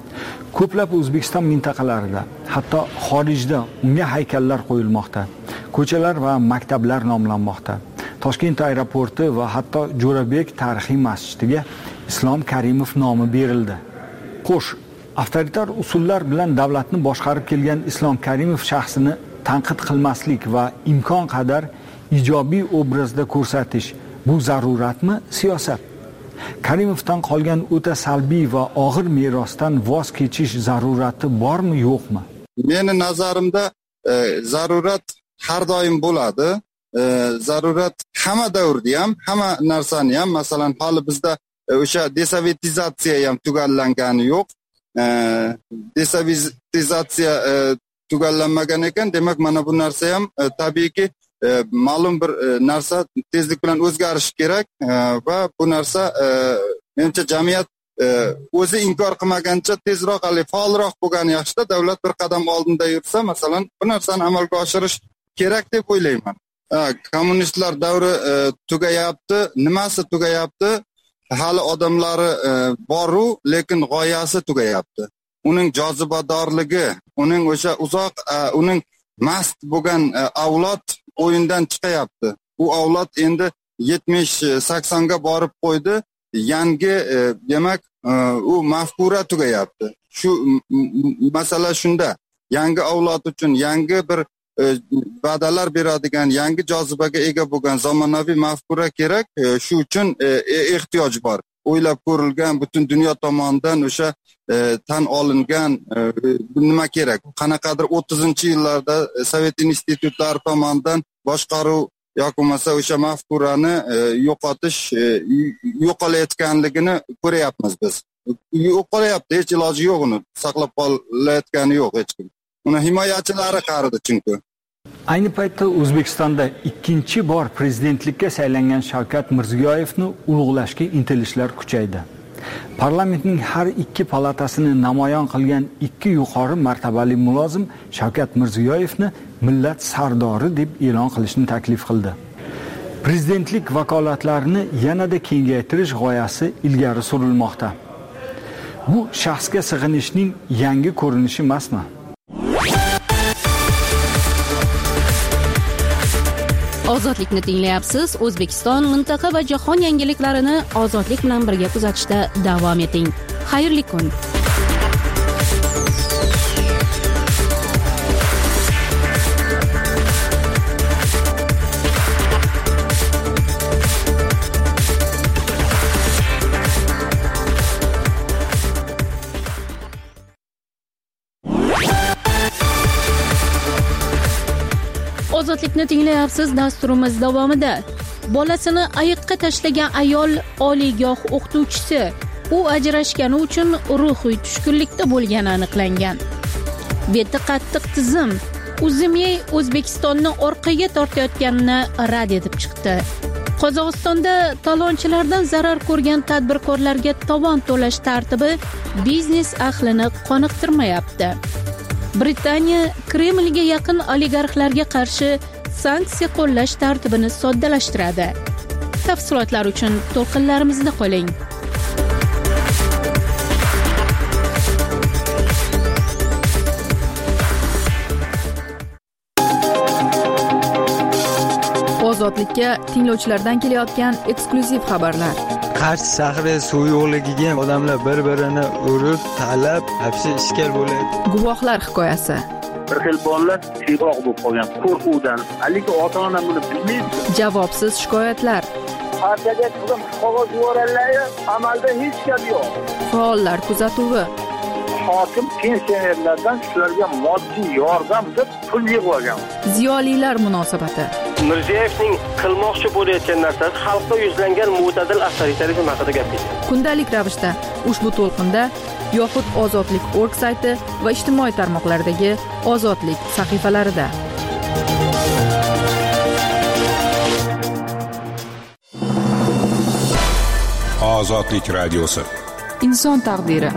Ko'plab O'zbekiston mintaqalarida, hatto xorijda unga haykallar qo'yilmoqda. Ko'chalar va maktablar nomlanmoqda. Toshkent aeroporti va hatto Jo'rabek tarixiy masjidiga Islom Karimov nomi berildi. Xo'sh, avtoritar usullar bilan davlatni boshqarib kelgan Islom Karimov shaxsini tanqid qilmaslik va imkon qadar ijobiy obrazda ko'rsatish bu zaruratmi, siyosat? Karimovdan qolgan o'ta salbiy va og'ir merosdan voz kechish zarurati bormi, yo'qmi? Meni nazarimda e, zarurat har doim bo'ladi. E, zarurat hamma davrda ham, hamma narsani ham, masalan, hali bizda o'sha desovetizatsiya ham tugallangani yo'q. E, desovetizatsiya e, tugallanmagan ekan, demak mana bu narsa ham e, tabiiyki e, ma'lum bir e, narsa tezlik bilan o'zgarishi kerak e, va bu narsa e, menimcha jamiyat e, o'zi inkor qilmagancha tezroq, hali faolroq bo'lgani yaxshida, davlat bir qadam oldinda yursa, masalan, bu narsani amalga oshirish kerak deb o'ylayman. Ha, kommunistlar davri e, tugayapti, nimasi tugayapti? Hali odamlari e, boru, lekin g'oyasi tugayapti. Uning jozibadorligi, uning o'sha uzoq, e, uning mast bo'lgan e, avlod o'yindan chiqayapti. Bu avlod endi yetmish saksonga borib qo'ydi. Yangi e, demak, e, u mafkura tugayapti. Shu masala shunda. Yangi avlod uchun yangi bir va'dalar beradigan, yangi jozibaga ega bo'lgan zamonaviy mafkura kerak. Shu uchun ehtiyoj bor. O'ylab ko'rilgan, butun dunyo tomonidan o'sha tan olingan nima kerak? Qanaqadir o'ttizinchi yillarda Sovet institutlari tomonidan boshqaruv yoki bo'lmasa o'sha mafkurani yo'qotish, yo'qolayotganligini ko'ryapmiz biz. Yo'qolyapti, hech iloji yo'q, uni saqlab qolayotgani yo'q hech kim. Uni himoyachilari qaridi chunki. Ayni paytda O'zbekistonda ikkinchi bor prezidentlikka saylangan Shavkat Mirziyoyevni ulug'lashga intilishlar kuchaydi. Parlamentning har ikki palatasini namoyon qilgan ikki yuqori martabali mulozim Shavkat Mirziyoyevni millat sardori deb e'lon qilishni taklif qildi. Prezidentlik vakolatlarini yanada kengaytirish g'oyasi ilgari surilmoqda. bu shaxsga sig'inishning yangi ko'rinishi emasmi? Ozodlikni tinglayapsiz. O'zbekiston, mintaqa va jahon yangiliklarini ozodlik bilan birga kuzatishda davom eting. Xayrli kun. Ozodlikni tinglayapsiz. Dasturimiz davomida bolasini ayiqqa tashlagan ayol oliygoh o'qituvchisi. U ajrashgani uchun ruhiy tushkunlikda bo'lgani aniqlangan. Beti qattiq tizim Uzimyey O'zbekistonni orqaga tortayotganini rad etib chiqdi. Qozog'istonda talonchilardan zarar ko'rgan tadbirkorlarga tovon to'lash tartibi biznes ahlini qoniqtirmayapti. Britaniya Kremlga yaqin oligarxlarga qarshi sanksiya qo'llash tartibini soddalashtiradi. Tafsilotlar uchun to'lqinlarimizda qoling. Ozodlikka tinglovchilardan kelayotgan eksklyuziv xabarlar. Qarshi shahri suv yo'qligiga odamlar bir-birini urib, talab, hapsi ishkal bo'layapti. Guvohlar hikoyasi. Bir xil bolalar tiyroq bo'lib qolgan qo'rquvdan, haligi ota-ona buni bilmaydi. Javobsiz shikoyatlar. Partiyaga turib qog'oz yuborganlar, amalda hech gap yo'q. Faollar kuzatuvi. Hokim pensionerlardan shularga moddiy yordam deb pul yig'ib olgan. Ziyolilar munosabati. Mirziyoyevning qilmoqchi bo'layotgan narsasi xalqqa yuzlangan mo'tadil avtoritarizm haqida gapirdi. Kundalik ravishda ushbu to'lqinda yoxud Ozodlik nokta org sayti va ijtimoiy tarmoqlardagi Ozodlik sahifalarida. Ozodlik radiosi. Inson taqdiri.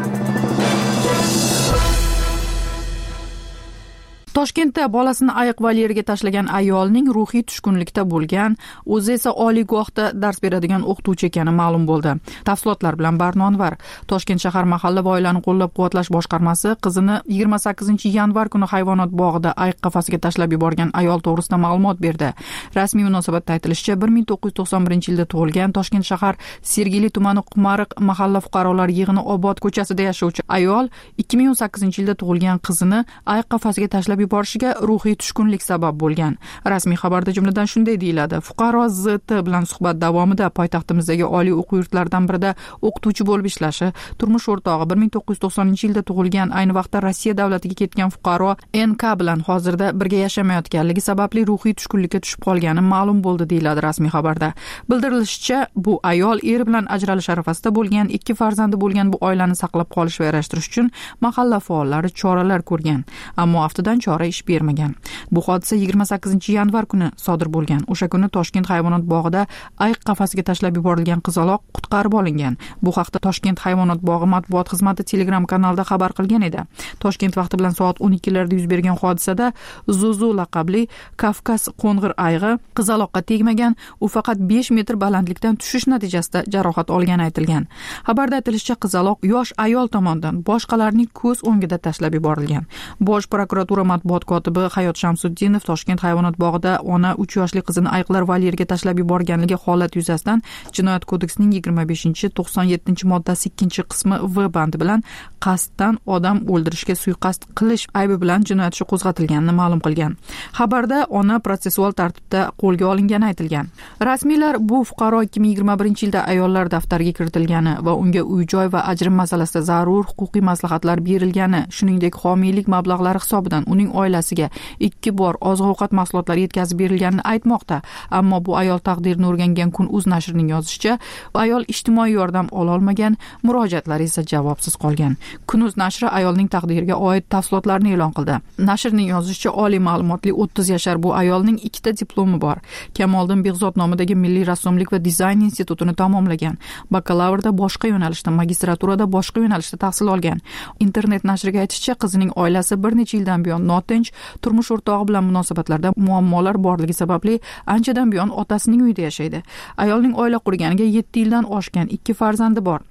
Toshkentda bolasini ayiq volyeriga tashlagan ayolning ruhiy tushkunlikda bo'lgan, o'zi esa oliygohda dars beradigan o'qituvchi ekani ma'lum bo'ldi. Tafsilotlar bilan Barno Anvar. Toshkent shahar mahalla va oilani qo'llab-quvvatlash boshqarmasi qizini yigirma sakkizinchi yanvar kuni hayvonot bog'ida ayiq qafasiga tashlab yuborgan ayol to'g'risida ma'lumot berdi. Rasmiy munosabatda aytilishicha, bir ming to'qqiz yuz to'qson birinchi yilda tug'ilgan Toshkent shahar Sergeli tumani Qumariq mahalla fuqarolar yig'ini Obod ko'chasida yashovchi ayol ikki ming o'n sakkizinchi yilda tug'ilgan qizini ayiq qafasiga tashlab yuborishiga ruhiy tushkunlik sabab bo'lgan. Rasmiy xabarda jumladan shunday deyiladi: fuqaro Z T bilan suhbat davomida poytaxtimizdagi oliy o'quv yurtlaridan birida o'qituvchi bo'lib ishlashi, turmush o'rtog'i bir ming to'qqiz yuz to'qsoninchi yilda tug'ilgan, ayni vaqtda Rossiya davlatiga ketgan fuqaro N K bilan hozirda birga yashamayotganligi sababli ruhiy tushkunlikka tushib qolgani ma'lum bo'ldi, deyiladi rasmiy xabarda. Bildirilishicha, bu ayol eri bilan ajralish arafasida bo'lgan, ikki farzandi bo'lgan bu oilani saqlab qolish va yarashtirish uchun mahalla faollari choralar ko'rgan, ammo aftidan chora ish bermagan. Bu hodisa yigirma sakkizinchi yanvar kuni sodir bo'lgan. O'sha kuni Toshkent hayvonot bog'ida ayiq qafasiga tashlab yuborilgan qizaloq qutqarib olingan. Bu haqda Toshkent hayvonot bog'i matbuot xizmati Telegram kanalida xabar qilgan edi. Toshkent vaqti bilan soat o'n ikkilarda yuz bergan hodisada Zuzu laqabli Kavkaz qo'ng'ir ayg'i qizaloqqa tegmagan, u faqat besh metr balandlikdan tushish natijasida jarohat olgani aytilgan. Xabarda aytilishicha, qizaloq yosh ayol tomonidan boshqalarning ko'z o'ngida tashlab yuborilgan. Bosh prokuratura matbuot kotibi Hayot Shamsuddinov Toshkent hayvonot bog'ida ona uch yoshli qizini ayiqlar volyeriga tashlab yuborganligi holat yuzasidan Jinoyat kodeksining yigirma beshinchi to'qson yettinchi moddasi ikkinchi qismi V bandi bilan qasddan odam o'ldirishga suiqasd qilish aybi bilan jinoyat ishi qo'zg'atilganini ma'lum qilgan. Xabarda ona protsessual tartibda qo'lga olingani aytilgan. Rasmiylar bu fuqaro ikki ming yigirma birinchi yilda ayollar daftariga kiritilgani va unga uy-joy va ajrim masalasida zarur huquqiy maslahatlar berilgani, shuningdek homiylik mablag'lari hisobidan uning oilasiga ikki bor oziq-ovqat mahsulotlari yetkazib berilganini aytmoqda. Ammo bu ayol taqdirini o'rgangan kun uz nashrining yozishicha, ayol ijtimoiy yordam ola olmagan, murojaatlari esa javobsiz qolgan. Kunuz nashri ayolning taqdiriga oid tafsilotlarni e'lon qildi. Nashrning yozishicha, oliy ma'lumotli o'ttiz yashar bu ayolning ikkita diplomi bor. Kamoliddin Behzod nomidagi Milliy rassomlik va dizayn institutini tamomlagan. Bakalavrda boshqa yo'nalishda, magistraturada boshqa yo'nalishda tahsil olgan. Internet nashriga aytishicha, qizining oilasi bir necha yildan buyon notinch, turmush o'rtog'i bilan munosabatlarda muammolar borligi sababli anchadan buyon otasining uyida yashaydi. Ayolning oila qurganiga yetti yildan oshgan, ikki farzandi bor.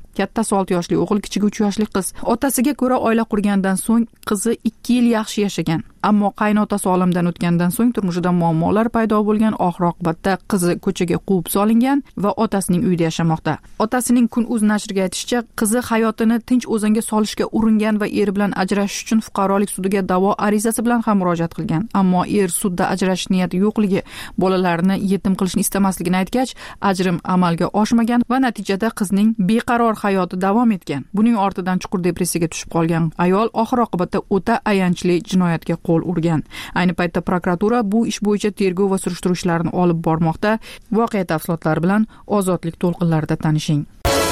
Kattasi olti yoshli o'g'il, kichigi uch yoshli qiz. Otasiga ko'ra, oila qurgandan so'ng qizi ikki yil yaxshi yashagan. Ammo qaynotasi olamdan o'tgandan so'ng turmushida muammolar paydo bo'lgan, oxir oqibatda qizi ko'chaga quvib solingan va otasining uyida yashamoqda. Otasining Kun.uz nashriga aytishicha, qizi hayotini tinch o'zanga solishga uringan va eri bilan ajrashish uchun fuqarolik sudiga da'vo arizasi bilan ham murojaat qilgan. Ammo er sudda ajrashish niyati yo'qligi, bolalarini yetim qilishni istamasligini aytgach, ajrim amalga oshmagan va natijada qizning beqaror hayoti davom etgan. Buning ortidan chuqur depressiyaga tushib qolgan ayol oxir oqibatda o'ta ayanchli jinoyatga qo'l urgan. Ayni paytda prokuratura bu ish bo'yicha tergov va surishtiruv ishlarini olib bormoqda. Voqea tafsilotlari bilan Ozodlik to'lqinlarida tanishing.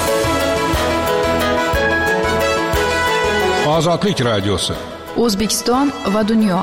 Ozodlik radiosi. O'zbekiston va dunyo.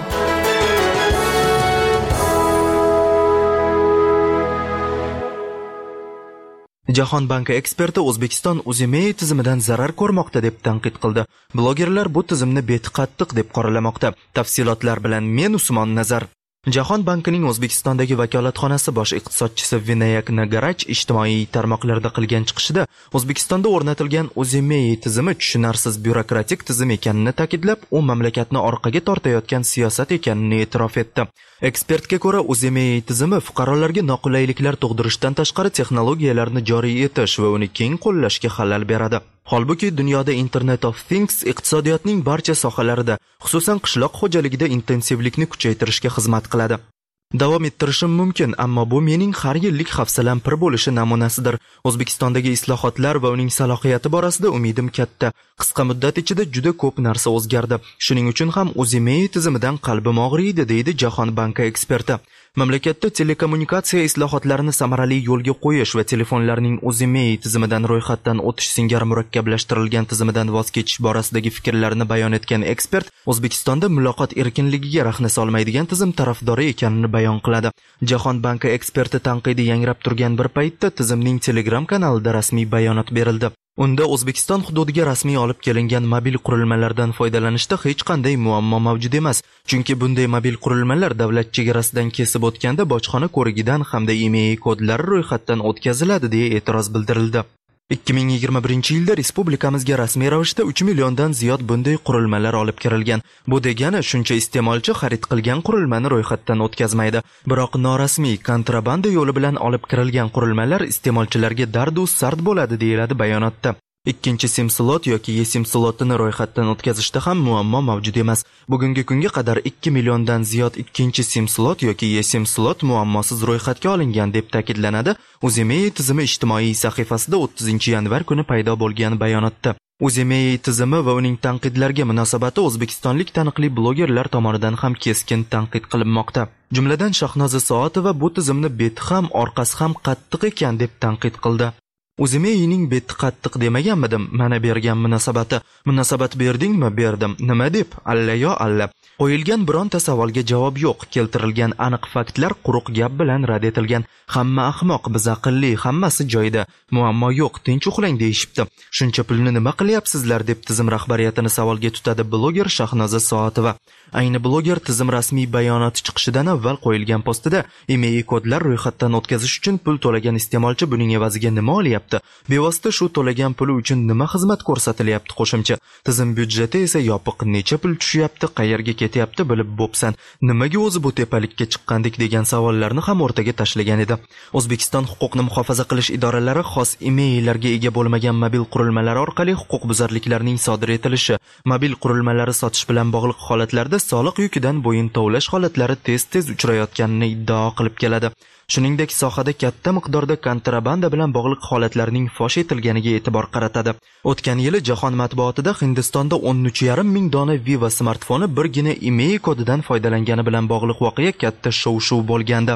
Jahon banki eksperti O'zbekiston Uzimey tizimidan zarar ko'rmoqda deb tanqid qildi. Blogerlar bu tizimni betiqattiq deb qoralamoqda. Tafsilotlar bilan men Usmon Nazar. Jahon bankining O'zbekistondagi vakolatxonasi bosh iqtisodchisi Vinayak Nagarach ijtimoiy tarmoqlarda qilgan chiqishida O'zbekistonda o'rnatilgan Uzimey tizimi tushunarsiz byurokratik tizim ekanini ta'kidlab, u mamlakatni orqaga tortayotgan siyosat ekanini e'tirof etdi. Ekspertga ko'ra, Uzimey tizimi fuqarolarga noqulayliklar tug'dirishdan tashqari texnologiyalarni joriy etish va uni keng qo'llashga xalal beradi. Holbuki dunyoda Internet of Things iqtisodiyotning barcha sohalarida, xususan qishloq xo'jaligida intensivlikni kuchaytirishga xizmat qiladi. Davom ettirishim mumkin, ammo bu mening har yillik hafsalam pir bo'lishi namunasidir. O'zbekistondagi islohotlar va uning salohiyati borasida umidim katta. Qisqa muddat ichida juda ko'p narsa o'zgardi. Shuning uchun ham Uzimey tizimidan qalbim og'riydi, deydi Jahon banki eksperti. Mamlakatda telekommunikatsiya islohotlarini samarali yo'lga qo'yish va telefonlarning Uzimey tizimidan ro'yxatdan o'tish singari murakkablashtirilgan tizimidan voz kechish borasidagi fikrlarini bayon etgan ekspert, O'zbekistonda muloqot erkinligiga rahna solmaydigan tizim tarafdori ekanini bayon qiladi. Jahon banki eksperti tanqidi yangrab turgan bir paytda tizimning Telegram kanalida rasmiy bayonot berildi. Unda O'zbekiston hududiga rasmiy olib kelingan mobil qurilmalardan foydalanishda hech qanday muammo mavjud emas. Chunki bunday mobil qurilmalar davlat chegarasidan kesib o'tganda bojxona ko'rigidan hamda email kodlari ro'yxatdan o'tkaziladi deya e'tiroz bildirildi. ikki ming yigirma birinchi yilda respublikamizga rasmiy ravishda uch milliondan ziyod bunday qurilmalar olib kirilgan. Bu degani shuncha iste'molchi xarid qilgan qurilmani ro'yxatdan o'tkazmaydi. Biroq norasmiy kontrabanda yo'li bilan olib kirilgan qurilmalar iste'molchilarga dardu sard bo'ladi, deyiladi bayonotda. Ikkinchi sim slot yoki eSIM slotini ro'yxatdan o'tkazishda ham muammo mavjud emas. Bugungi kunga qadar ikki milliondan ziyod ikkinchi sim slot yoki eSIM slot muammosiz ro'yxatga olingan deb ta'kidlanadi Uzimey tizimi ijtimoiy sahifasida o'ttizinchi yanvar kuni paydo bo'lgan bayonotda. Uzimey tizimi va uning tanqidlarga munosabati o'zbekistonlik taniqli blogerlar tomonidan ham keskin tanqid qilinmoqda. Jumladan Shahnoza Soatova bu tizimni beti ham orqasi ham qattiq ekan deb tanqid qildi. Uzimeyning beti qattiq demaganmidim, mana bergan munosabati. Munosabat berdingmi? Berdim. Nima deb? Alla yo alla. Qo'yilgan bironta savolga javob yo'q. Keltirilgan aniq faktlar quruq gap bilan rad etilgan. Hamma ahmoq, biz aqlli, hammasi joyida. Muammo yo'q, tinch uxlang deyishibdi. Shuncha pulni nima qilyapsizlar deb tizim rahbariyatini savolga tutadi bloger Shahnoza Soatova. Ayni bloger tizim rasmiy bayonoti chiqishidan avval qo'yilgan postida email kodlar ro'yxatdan o'tkazish uchun pul to'lagan iste'molchi buning evaziga nima olyapti? Bevosita shu to'lagan puli uchun nima xizmat ko'rsatilyapti qo'shimcha? Tizim byudjeti esa yopiq, necha pul tushyapti, qayerga ketyapti bilib bo'psan. Nimaga o'zi bu tepalikka chiqqandik degan savollarni ham o'rtaga tashlagan edi. O'zbekiston huquqni muhofaza qilish idoralari xos emaillarga ega bo'lmagan mobil qurilmalar orqali huquqbuzarliklarning sodir etilishi, mobil qurilmalari sotish bilan bog'liq holatlarda soliq yukidan bo'yin tovlash holatlari tez-tez uchrayotganini iddao qilib keladi. Shuningdek, sohada katta miqdorda kontrabanda bilan bog'liq holatlarning fosh etilganiga e'tibor qaratadi. O'tgan yili jahon matbuotida Hindistonda o'n uch yarim ming dona Viva smartfoni birgina email kodidan foydalangani bilan bog'liq voqea katta shov-shuv bo'lgandi.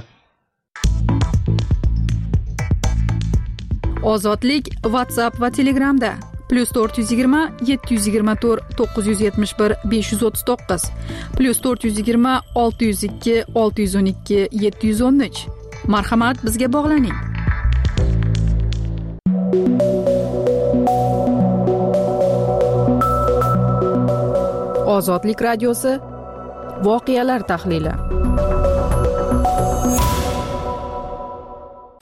Ozodlik WhatsApp va Telegramda plus to'rt yuz yigirma yetti yuz yigirma to'rt to'qqiz yuz yetmish bir besh yuz o'ttiz to'qqiz plus to'rt yuz yigirma olti yuz ikki olti yuz o'n ikki yetti yuz o'n uch. Marhamat, bizga bog'laning. Ozodlik radiosi voqealar tahlili.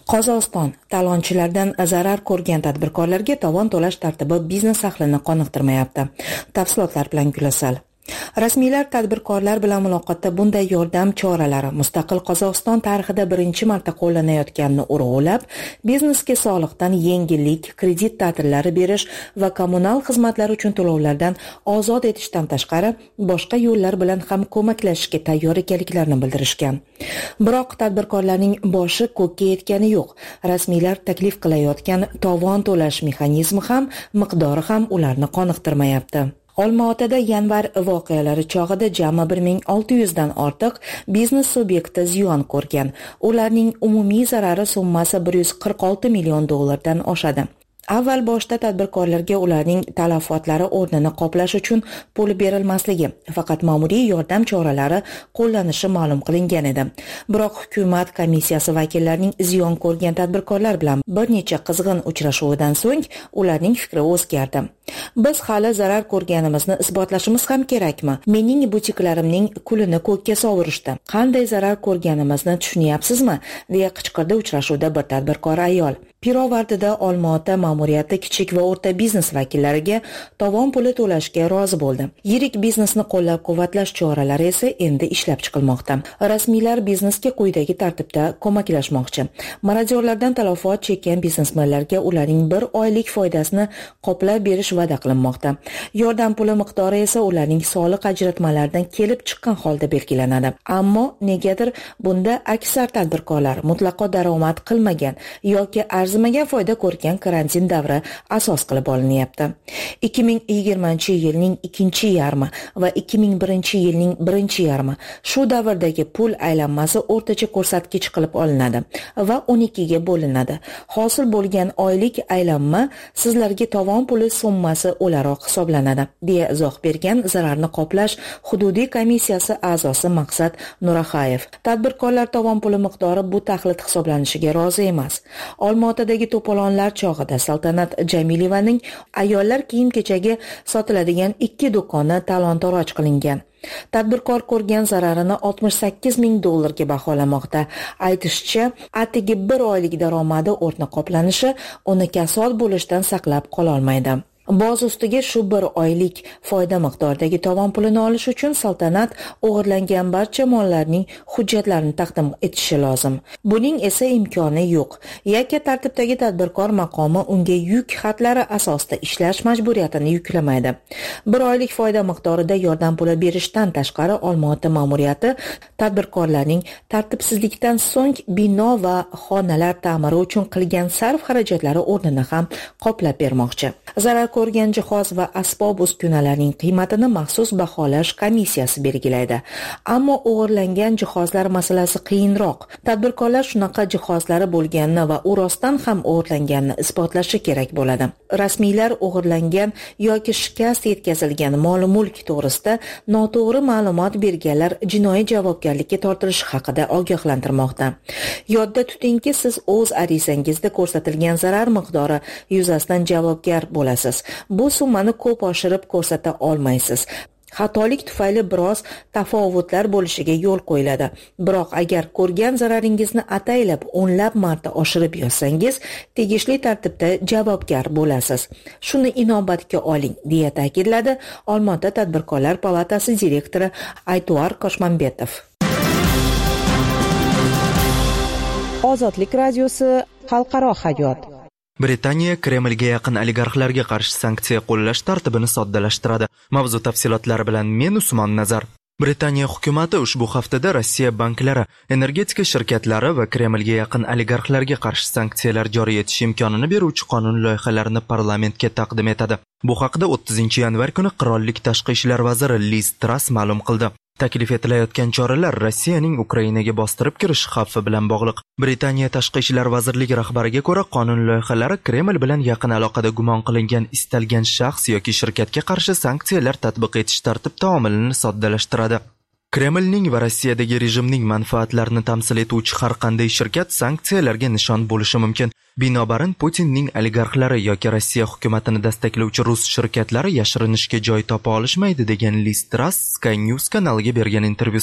Qozog'iston talonchilardan zarar ko'rgan tadbirkorlarga tovon to'lash tartibi biznes ahlini qoniqtirmayapti. Tafsilotlar bilan Gulasal. Rasmiylar tadbirkorlar bilan muloqotda bunday yordam choralari mustaqil Qozog'iston tarixida birinchi marta qo'llanayotganini urg'ulab, biznesga soliqdan yengillik, kredit ta'tillari berish va kommunal xizmatlar uchun to'lovlardan ozod etishdan tashqari boshqa yo'llar bilan ham ko'maklashishga tayyor ekanliklarini bildirishgan. Biroq tadbirkorlarning boshi ko'kka yetgani yo'q. Rasmiylar taklif qilayotgan tovon to'lash mexanizmi ham, miqdori ham ularni qoniqtirmayapti. Olmaotada yanvar voqealari chog'ida jami bir ming olti yuz dan ortiq biznes subyekti ziyon ko'rgan. Ularning umumiy zarari summasi bir yuz qirq olti million dollardan oshadi. Avval boshda tadbirkorlarga ularning talafotlari o'rnini qoplash uchun pul berilmasligi, faqat ma'muriy yordam choralari qo'llanishi ma'lum qilingan edi. Biroq hukumat komissiyasi vakillarining ziyon ko'rgan tadbirkorlar bilan bir necha qizg'in uchrashuvidan so'ng ularning fikri o'zgardi. Biz hali zarar ko'rganimizni isbotlashimiz ham kerakmi? Mening butiklarimning kulini ko'kka sovurishdi. Qanday zarar ko'rganimizni tushunyapsizmi? deya qichqirdi uchrashuvda bir tadbirkor ayol. Pirovardida Olmaota ma'muriyati kichik va o'rta biznes vakillariga tovon puli to'lashga rozi bo'ldi. Yirik biznesni qo'llab-quvvatlash choralari esa endi ishlab chiqilmoqda. Rasmiylar biznesga quyidagi tartibda ko'maklashmoqchi. Marodyorlardan talafot chekkan biznesmenlarga ularning bir oylik foydasini qoplab berish va'da qilinmoqda. Yordam puli miqdori esa ularning soliq ajratmalaridan kelib chiqqan holda belgilanadi. Ammo negadir bunda aksar tadbirkorlar mutlaqo daromad qilmagan yoki arzimagan foyda ko'rgan karantin davri asos qilib olinyapti. ikki ming yigirmanchi yilning ikkinchi yarmi va ikki ming birinchi yilning birinchi yarmi shu davrdagi pul aylanmasi o'rtacha ko'rsatkich qilib olinadi va o'n ikkiga bo'linadi. Hosil bo'lgan oylik aylanma sizlarga tovon puli summasi o'laroq hisoblanadi, deya izoh bergan zararni qoplash hududiy komissiyasi a'zosi Maqsad Nuraxayev. Tadbirkorlar tovon puli miqdori bu taxlit hisoblanishiga rozi emas. Olmaotadagi to'polonlar chog'ida Saltanat Jamilevaning ayollar kiyim-kechagi sotiladigan ikki do'koni talon-toroj qilingan. Tadbirkor ko'rgan zararini oltmish sakkiz ming dollarga baholamoqda. Aytishicha, atigi bir oylik daromadi o'rni qoplanishi uni kasod bo'lishdan saqlab qololmaydi. Boz ustiga shu bir oylik foyda miqdoridagi tovon pulini olish uchun Saltanat o'g'irlangan barcha mollarning hujjatlarini taqdim etishi lozim. Buning esa imkoni yo'q. Yakka tartibdagi tadbirkor maqomi unga yuk xatlari asosida ishlash majburiyatini yuklamaydi. Bir oylik foyda miqdorida yordam puli berishdan tashqari Olmaota ma'muriyati tadbirkorlarning tartibsizlikdan so'ng bino va xonalar ta'miri uchun qilgan sarf xarajatlari o'rnini ham qoplab bermoqchi. Zarar ko'rgan jihoz va asbob uskunalarning qiymatini maxsus baholash komissiyasi belgilaydi. Ammo o'g'irlangan jihozlar masalasi qiyinroq. Tadbirkorlar shunaqa jihozlari bo'lganini va u rostdan ham o'g'irlanganini isbotlashi kerak bo'ladi. Rasmiylar o'g'irlangan yoki shikast yetkazilgan mol-mulk to'g'risida noto'g'ri ma'lumot berganlar jinoiy javobgarlikka tortilishi haqida ogohlantirmoqda. Yodda tutingki, siz o'z arizangizda ko'rsatilgan zarar miqdori yuzasidan javobgar bo'lasiz. Bu summani ko'p oshirib ko'rsata olmaysiz. Xatolik tufayli biroz tafovutlar bo'lishiga yo'l qo'yiladi. Biroq agar ko'rgan zararingizni ataylab o'nlab marta oshirib yozsangiz, tegishli tartibda javobgar bo'lasiz. Shuni inobatga oling, deya ta'kidladi Olmaota Tadbirkorlar palatasi direktori Aytuar Qoshmanbetov. Ozodlik radiosi, xalqaro hayot. Britaniya Kremlga yaqin oligarxlarga qarshi sanksiya qo'llash tartibini soddalashtiradi. Mavzu tafsilotlari bilan men Usmon Nazar. Britaniya hukumati ushbu haftada Rossiya banklari, energetika shirkatlari va Kremlga yaqin oligarxlarga qarshi sanksiyalar joriy etish imkonini beruvchi qonun loyihalarini parlamentga taqdim etadi. Bu haqda o'ttizinchi yanvar kuni qirollik tashqi ishlar vaziri Liz Truss ma'lum qildi. Taklif etilayotgan choralar Rossiyaning Ukrainaga bostirib kirish xavfi bilan bog'liq. Britaniya tashqi ishlar vazirligi rahbariga ko'ra, qonun loyihalari Kreml bilan yaqin aloqada gumon qilingan istalgan shaxs yoki shirkatga qarshi sanksiyalar tatbiq etish tartib-taomilini soddalashtiradi. Kremlning va Rossiyadagi rejimning manfaatlarini tamsil etuvchi har qanday shirkat sanksiyalarga nishon bo'lishi mumkin. Binobarin Putinning oligarxlari yoki Rossiya hukumatini dastaklovchi rus shirkatlari yashirinishga joy topa olishmaydi, degan Liz Truss Sky News kanaliga bergan intervyusida.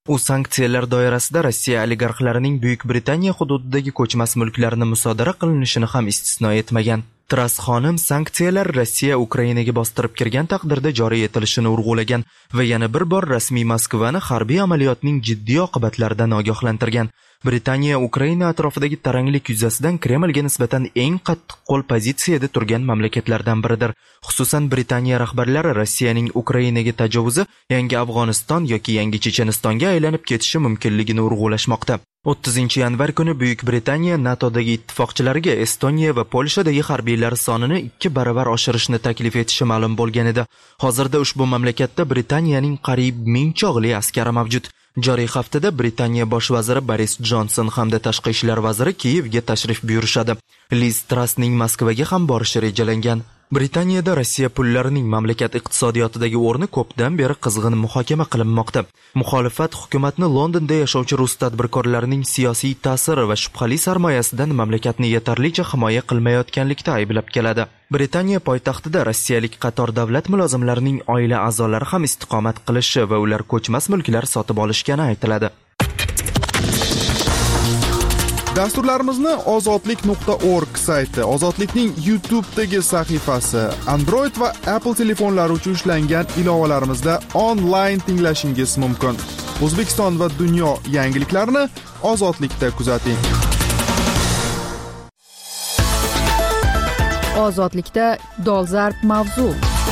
U sanksiyalar doirasida Rossiya oligarxlarining Buyuk Britaniya hududidagi ko'chmas mulklarini musodara qilinishini ham istisno etmagan. Tras xonim sanksiyalar Rossiya Ukrainaga bostirib kirgan taqdirda joriy etilishini urg'ulagan va yana bir bor rasmiy Moskvani harbiy amaliyotning jiddiy oqibatlaridan ogohlantirgan. Britaniya Ukraina atrofidagi taranglik yuzasidan Kremlga nisbatan eng qattiq qo'l pozitsiyada turgan mamlakatlardan biridir. Xususan Britaniya rahbarlari Rossiyaning Ukrainaga tajovuzi yangi Afg'oniston yoki yangi Chechenistonga aylanib ketishi mumkinligini urg'ulashmoqda. o'ttizinchi yanvar kuni Buyuk Britaniya NATOdagi ittifoqchilariga Estoniya va Polshadagi harbiylar sonini ikki baravar oshirishni taklif etishi ma'lum bo'lgan edi. Hozirda ushbu mamlakatda Britaniyaning qariyb ming chog'li askari mavjud. Joriy haftada Britaniya bosh vaziri Boris Johnson hamda tashqi ishlar vaziri Kiyevga tashrif buyurishadi. Liz Trussning Moskvaga ham borishi rejalangan. Britaniyada Rossiya pullarining mamlakat iqtisodiyotidagi o'rni ko'pdan beri qizg'in muhokama qilinmoqda. Muxolifat hukumatni Londonda yashovchi rus tadbirkorlarining siyosiy ta'siri va shubhali sarmoyasidan mamlakatni yetarlicha himoya qilmayotganlikda ayblab keladi. Britaniya poytaxtida rossiyalik qator davlat mulozimlarining oila a'zolari ham istiqomat qilishi va ular ko'chmas mulklar sotib olishgani aytiladi. Dasturlarimizni ozodlik nuqta org sayti, Ozodlikning YouTube'dagi sahifasi, Android va Apple telefonlari uchun ishlangan ilovalarimizda onlayn tinglashingiz mumkin. O'zbekiston va dunyo yangiliklarini Ozodlikda kuzating. Ozodlikda dolzarb mavzu.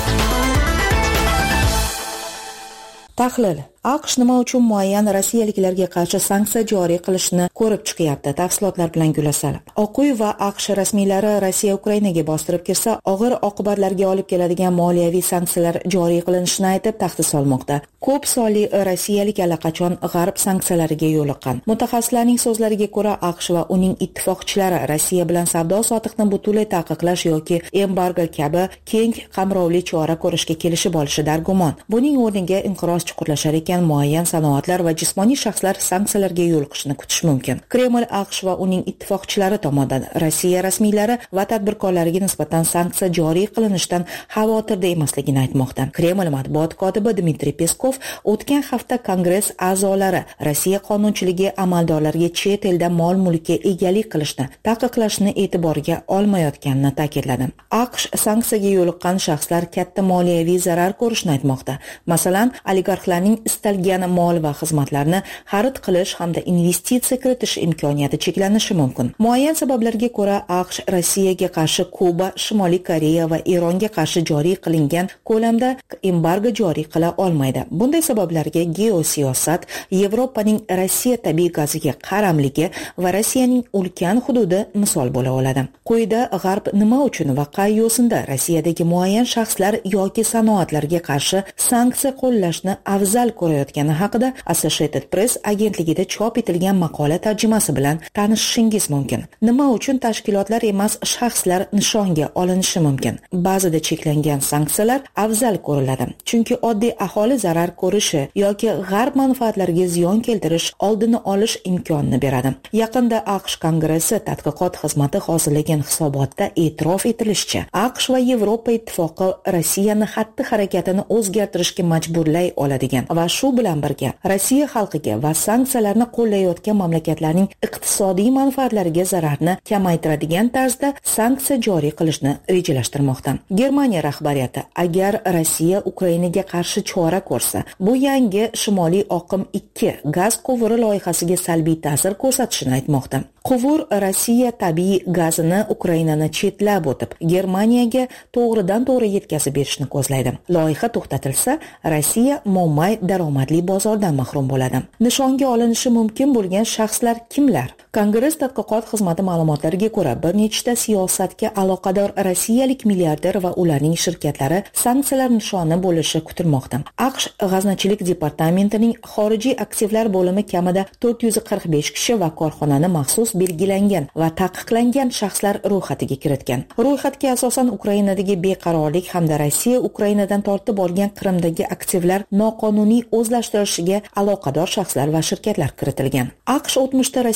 Tahlil: AQSh nima uchun muayyan rossiyaliklarga qarshi sanksiya joriy qilishni ko'rib chiqyapti? Tafsilotlar bilan Gulasal. Oq uy va AQSh rasmiylari Rossiya Ukrainaga bostirib kirsa, og'ir oqibatlarga olib keladigan moliyaviy sanksiyalar joriy qilinishini aytib tahdid solmoqda. Ko'p sonli rossiyalik allaqachon g'arb sanksiyalariga yo'liqqan. Mutaxassislarning so'zlariga ko'ra, AQSh va uning ittifoqchilari Rossiya bilan savdo-sotiqni butunlay taqiqlash yoki embargo kabi keng qamrovli chora ko'rishga kelishib olishi dargumon. Buning o'rniga inqiroz chuqurlashar ekan muayyan sanoatlar va jismoniy shaxslar sanksiyalarga yo'liqishni kutish mumkin. Kreml AQSh va uning ittifoqchilari tomonidan Rossiya rasmiylari va tadbirkorlariga nisbatan sanksiya joriy qilinishidan xavotirda emasligini aytmoqda. Kreml matbuot kotibi Dmitriy Peskov o'tgan hafta Kongress a'zolari Rossiya qonunchiligi amaldorlariga chet elda mol-mulkka egalik qilishni taqiqlashni e'tiborga olmayotganini ta'kidladi. AQSh sanksiyaga yo'liqqan shaxslar katta moliyaviy zarar ko'rishni aytmoqda. Masalan, oligarxlarning istalgan mol va xizmatlarni xarid qilish hamda investitsiya kiritish imkoniyati cheklanishi mumkin. Muayyan sabablarga ko'ra AQSh Rossiyaga qarshi Kuba, Shimoliy Koreya va Eronga qarshi joriy qilingan ko'lamda embargo joriy qila olmaydi. Bunday sabablarga geosiyosat, Yevropaning Rossiya tabiiy gaziga qaramligi va Rossiyaning ulkan hududi misol bo'la oladi. Quyida G'arb nima uchun va qay yo'sinda Rossiyadagi muayyan shaxslar yoki sanoatlarga qarshi sanksiya qo'llashni afzal ko'rayotgani haqida Associated Press agentligida chop etilgan maqola tarjimasi bilan tanishishingiz mumkin. Nima uchun tashkilotlar emas, shaxslar nishonga olinishi mumkin? Ba'zida cheklangan sanksiyalar afzal ko'riladi, chunki oddiy aholi zarar ko'rishi yoki g'arb manfaatlariga ziyon keltirish oldini olish imkonini beradi. Yaqinda AQSh Kongressi tadqiqot xizmati hozirlagan hisobotda e'tirof etilishicha, AQSh va Yevropa ittifoqi Rossiyani xatti-harakatini o'zgartirishga majburlay oladigan va shu bilan birga Rossiya xalqiga va sanksiyalarni qo'llayotgan mamlakatlarning iqtisodiy manfaatlariga zararni kamaytiradigan tarzda sanksiya joriy qilishni rejalashtirmoqda. Germaniya rahbariyati agar Rossiya Ukrainaga qarshi chora ko'rsa, bu yangi Shimoliy oqim ikki gaz quvuri loyihasiga salbiy ta'sir ko'rsatishini aytmoqda. Quvur Rossiya tabiiy gazini Ukrainani chetlab o'tib, Germaniyaga to'g'ridan-to'g'ri yetkazib berishni ko'zlaydi. Loyiha to'xtatilsa, Rossiya mo'may daromadli bozordan mahrum bo'ladi. Nishonga olinishi mumkin bo'lgan shaxslar kimlar? Kongress tadqiqot xizmati ma'lumotlariga ko'ra, bir nechta siyosatga aloqador rossiyalik milliarder va ularning shirkatlari sanksiyalar nishoni bo'lishi kutilmoqda. AQSh g'aznachilik departamentining xorijiy aktivlar bo'limi kamida to'rt yuz qirq besh kishi va korxonani maxsus belgilangan va taqiqlangan shaxslar ro'yxatiga kiritgan. Ro'yxatga asosan Ukrainadagi beqarorlik hamda Rossiya Ukrainadan tortib olgan Qrimdagi aktivlar noqonuniy o'zlashtirishiga aloqador shaxslar va shirkatlar kiritilgan. AQSh o'tmishda rossiyaliklarga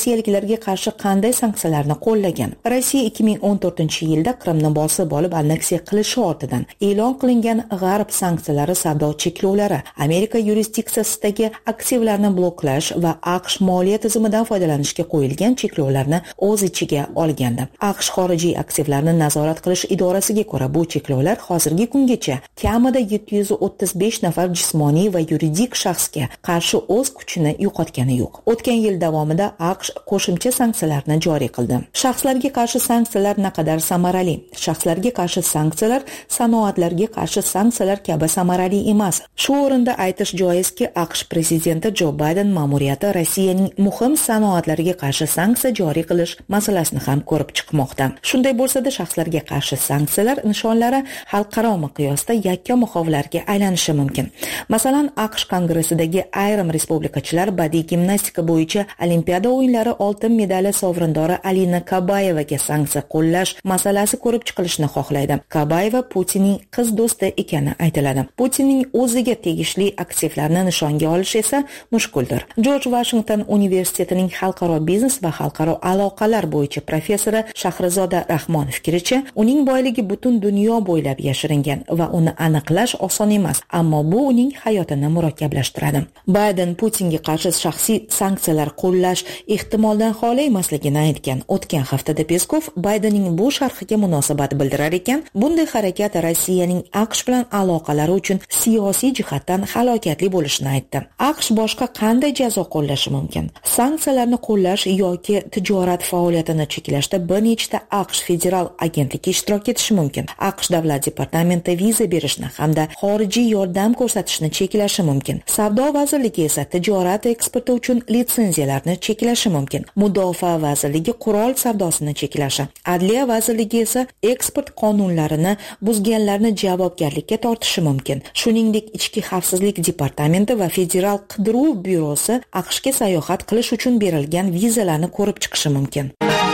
Rossiyaliklarga qarshi qanday sanksiyalarni qo'llagan? Rossiya ikki ming o'n to'rtinchi yilda Qrimni bosib olib anneksiya qilishi ortidan e'lon qilingan g'arb sanksiyalari, savdo cheklovlari, Amerika yurisdiksiyasidagi aktivlarni bloklash va AQSh moliya tizimidan foydalanishga qo'yilgan cheklovlarni o'z ichiga olgandi. AQSh xorijiy aktivlarni nazorat qilish idorasiga ko'ra bu cheklovlar hozirgi kungacha kamida yetti yuz o'ttiz besh nafar jismoniy va yuridik shaxsga qarshi o'z kuchini yo'qotgani yo'q. O'tgan yil davomida AQSh qo'shimcha sanksiyalarni joriy qildi. Shaxslarga qarshi sanksiyalar naqadar samarali? Shaxslarga qarshi sanksiyalar sanoatlarga qarshi sanksiyalar kabi samarali emas. Shu o'rinda aytish joizki, AQSh prezidenti Jo Bayden ma'muriyati Rossiyaning muhim sanoatlariga qarshi sanksiya joriy qilish masalasini ham ko'rib chiqmoqda. Shunday bo'lsa-da, shaxslarga qarshi sanksiyalar nishonlari xalqaro miqyosda yakka muxovlarga aylanishi mumkin. Masalan, AQSh Kongressidagi ayrim respublikachilar badiiy gimnastika bo'yicha Olimpiada o'yinlari oltin medali sovrindori Alina Kabayevaga sanksiya qo'llash masalasi ko'rib chiqilishini xohlaydi. Kabayeva Putinning qiz do'sti ekani aytiladi. Putinning o'ziga tegishli aktivlarni nishonga olish esa mushkuldir. George Washington universitetining xalqaro biznes va xalqaro aloqalar bo'yicha professori Shahrizoda Rahmon fikricha, uning boyligi butun dunyo bo'ylab yashiringan va uni aniqlash oson emas, ammo bu uning hayotini murakkablashtiradi. Bayden Putinga qarshi shaxsiy sanksiyalar qo'llash ehtimoldan xoli emasligini aytgan. O'tgan haftada Peskov Baydenning bu sharhiga munosabat bildirar ekan, bunday harakat Rossiyaning AQSh bilan aloqalari uchun siyosiy jihatdan halokatli bo'lishini aytdi. AQSh boshqa qanday jazo qo'llashi mumkin? Sanksiyalarni qo'llash yoki tijorat faoliyatini cheklashda bir nechta AQSh federal agentligi ishtirok etishi mumkin. AQSh davlat departamenti viza berishni hamda xorijiy yordam ko'rsatishni cheklashi mumkin. Savdo vazirligi esa tijorat eksporti uchun litsenziyalarni cheklashi mumkin. Mudofaa vazirligi qurol savdosini cheklashi. Adliya vazirligi esa eksport qonunlarini buzganlarni javobgarlikka tortishi mumkin. Shuningdek, ichki xavfsizlik departamenti va federal qidiruv byurosi AQShga sayohat qilish uchun berilgan vizalarni ko'rib chiqishi mumkin.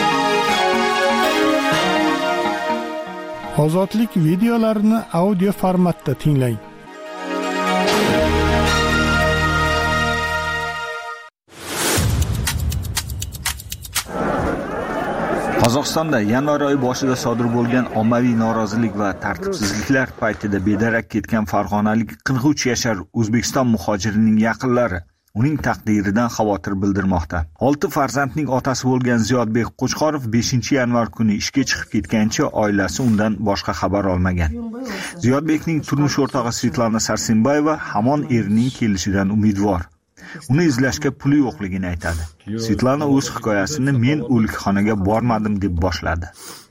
Ozodlik videolarini audio formatda tinglang. Qozog'istonda yanvar oyi boshida sodir bo'lgan ommaviy norozilik va tartibsizliklar paytida bedarak ketgan farg'onalik qirq uch yashar O'zbekiston muhojirining yaqinlari uning taqdiridan xavotir bildirmoqda. olti farzandning otasi bo'lgan Ziyodbek Qo'chqorov beshinchi yanvar kuni ishga chiqib ketgancha oilasi undan boshqa xabar olmagan. Ziyodbekning turmush o'rtog'i Svetlana Sarsenbayeva hamon erining kelishidan umidvor. Uni izlashga puli yo'qligini aytadi. Svetlana o'z hikoyasini men o'likxonaga bormadim deb boshladi.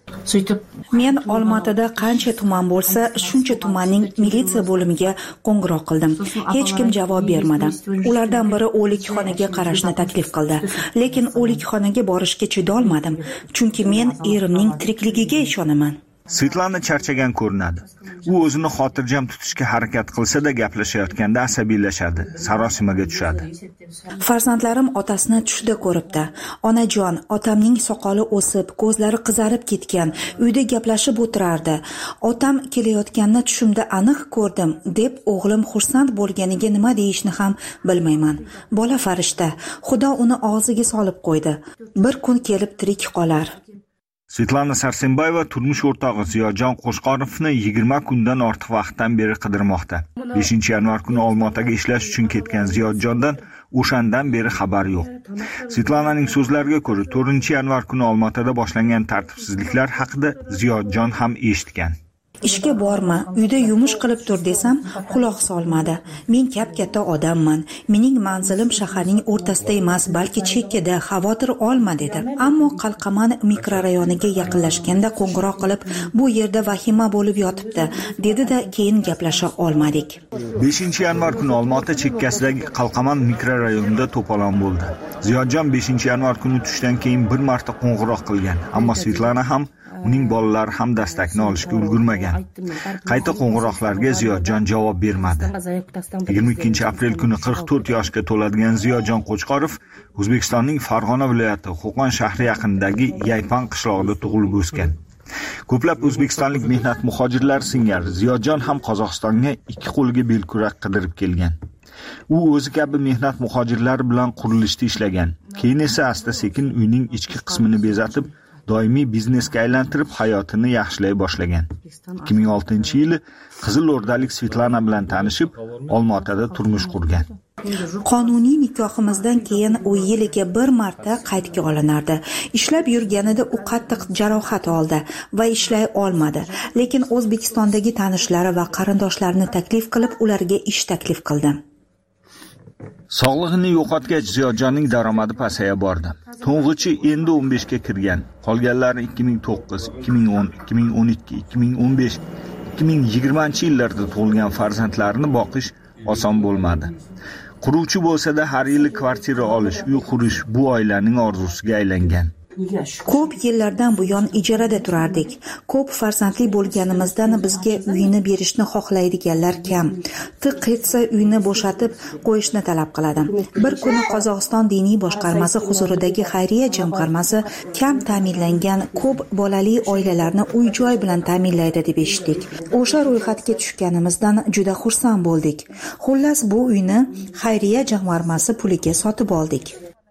Men Olmaotada qancha tuman bo'lsa, shuncha tumanning militsiya bo'limiga qo'ng'iroq qildim. Hech kim javob bermadi. Ulardan biri o'likxonaga qarashni taklif qildi, lekin o'likxonaga borishga chidolmadim, chunki men erimning tirikligiga ishonaman. Svetlana charchagan ko'rinadi. U o'zini xotirjam tutishga harakat qilsa-da gaplashayotganda asabiylashadi, sarosimaga tushadi. Farzandlarim otasini tushida ko'ribdi. Onajon, otamning soqoli o'sib, ko'zlari qizarib ketgan, uyda gaplashib o'tirardi. Otam kelayotganini tushimda aniq ko'rdim, deb o'g'lim xursand bo'lganiga nima deyishni ham bilmayman. Bola farishta, Xudo uni og'ziga solib qo'ydi. Bir kun kelib tirik qolar. Svetlana Sarsenbayeva turmush o'rtog'i Ziyodjon Qo'chqorovni yigirma kundan ortiq vaqtdan beri qidirmoqda. beshinchi yanvar kuni Olmaotaga ishlash uchun ketgan Ziyodjondan o'shandan beri xabar yo'q. Svetlananing so'zlariga ko'ra, to'rtinchi yanvar kuni Olmaotada boshlangan tartibsizliklar haqida Ziyodjon ham eshitgan. Ishga borma, uyda yumush qilib tur desam, quloq solmadi. Men kap-katta odamman. Mening manzilim shaharning o'rtasida emas, balki chekkada, xavotir olma dedi. Ammo Qalqaman mikrorayoniga yaqinlashganda qo'ng'iroq qilib, bu yerda vahima bo'lib yotibdi, dedi-da, keyin gaplasha olmadik. beshinchi yanvar kuni Olmaota chekkasidagi Qalqaman mikrorayonida to'polon bo'ldi. Ziyodjon beshinchi yanvar kuni tushdan keyin bir marta qo'ng'iroq qilgan, ammo Svetlana ham uning bolalari ham dastakni olishga ulgurmagan. Qayta qo'ng'iroqlarga Ziyodjon javob bermadi. yigirma ikkinchi aprel kuni qirq to'rt yoshga to'ladigan Ziyodjon Qo'chqorov O'zbekistonning Farg'ona viloyati Qo'qon shahri yaqinidagi Yaypan qishlog'ida tug'ilib o'sgan. Ko'plab o'zbekistonlik mehnat muhojirlari singari Ziyodjon ham Qozog'istonga ikki qo'liga belkurak qidirib kelgan. U o'zi kabi mehnat muhojirlari bilan qurilishda ishlagan. Keyin esa asta-sekin uyning ichki qismini bezatib, doimiy biznesga aylantirib hayotini yaxshilay boshlagan. ikki ming oltinchi yili qizil o'rdalik Svetlana bilan tanishib, Olmaotada turmush qurgan. Qonuniy nikohimizdan keyin u yiliga bir marta qaydga olinardi. Ishlab yurganida u qattiq jarohat oldi va ishlay olmadi. Lekin O'zbekistondagi tanishlari va qarindoshlarini taklif qilib, ularga ish taklif qildi. Sog'lig'ini yo'qotgach, Ziyodjonning daromadi pasaya bordi. To'ng'ichi endi o'n beshga kirgan. Qolganlari ikki ming to'qqiz, ikki ming o'n, ikki ming o'n ikki, ikki ming o'n besh, ikki ming yigirmanchi yillarda tug'ilgan farzandlarini boqish oson bo'lmadi. Quruvchi bo'lsa-da har yili kvartira olish, uy qurish bu oilaning orzusiga aylangan. Ko'p yillardan buyon ijarada turardik. Ko'p farzandli bo'lganimizdan bizga uyini berishni xohlaydiganlar kam. Tiq etsa uyni bo'shatib qo'yishni talab qiladi. Bir kuni Qozog'iston diniy boshqarmasi huzuridagi xayriya jamg'armasi kam ta'minlangan ko'p bolali oilalarni uy-joy bilan ta'minlaydi deb eshitdik. O'sha ro'yxatga tushganimizdan juda xursand bo'ldik. Xullas bu uyni xayriya jamg'armasi puliga sotib oldik.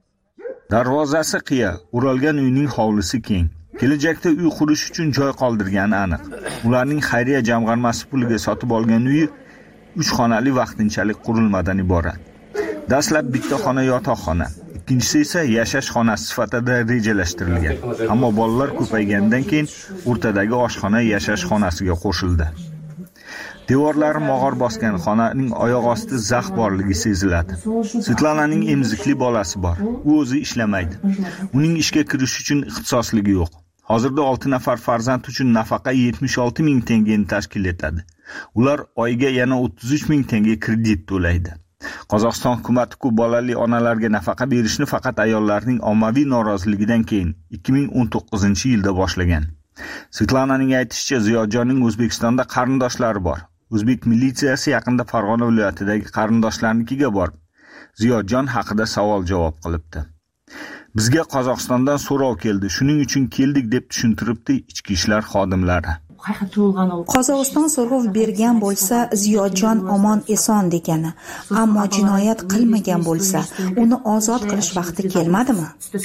Darvozasi qiya, o'ralgan uyning hovlisi keng. Kelajakda uy qurish uchun joy qoldirgani aniq. Ularning xayriya jamg'armasi puliga sotib olgan uyi uch xonali vaqtinchalik qurilmadan iborat. Dastlab bitta xona yotoqxona, ikkinchisi esa yashash xonasi sifatida rejalashtirilgan. Ammo bolalar ko'paygandan keyin o'rtadagi oshxona yashash xonasiga qo'shildi. Devorlari mog'or bosgan xonaning oyoq osti zax borligi seziladi. Svetlananing emzikli bolasi bor. U o'zi ishlamaydi. Uning ishga kirish uchun ixtisosligi yo'q. Hozirda olti nafar farzand uchun nafaqa yetmish olti ming tengani tashkil etadi. Ular oyiga yana o'ttiz uch ming tenge kredit to'laydi. Qozog'iston hukumati ko'p bolali onalarga nafaqa berishni faqat ayollarning ommaviy noroziligidan keyin ikki ming o'n to'qqizinchi yilda boshlagan. Svetlananing aytishicha, Ziyodjonning O'zbekistonda qarindoshlari bor. O'zbek militsiyasi yaqinda Farg'ona viloyatidagi qarindoshlarnikiga borib, Ziyodjon haqida savol-javob qilibdi. Bizga Qozog'istondan so'rov keldi, shuning uchun keldik deb tushuntiribdi ichki ishlar xodimlari. Qozog'iston so'rov bergan bo'lsa, Ziyodjon omon eson degani, ammo jinoyat qilmagan bo'lsa, uni ozod qilish vaqti kelmadimi?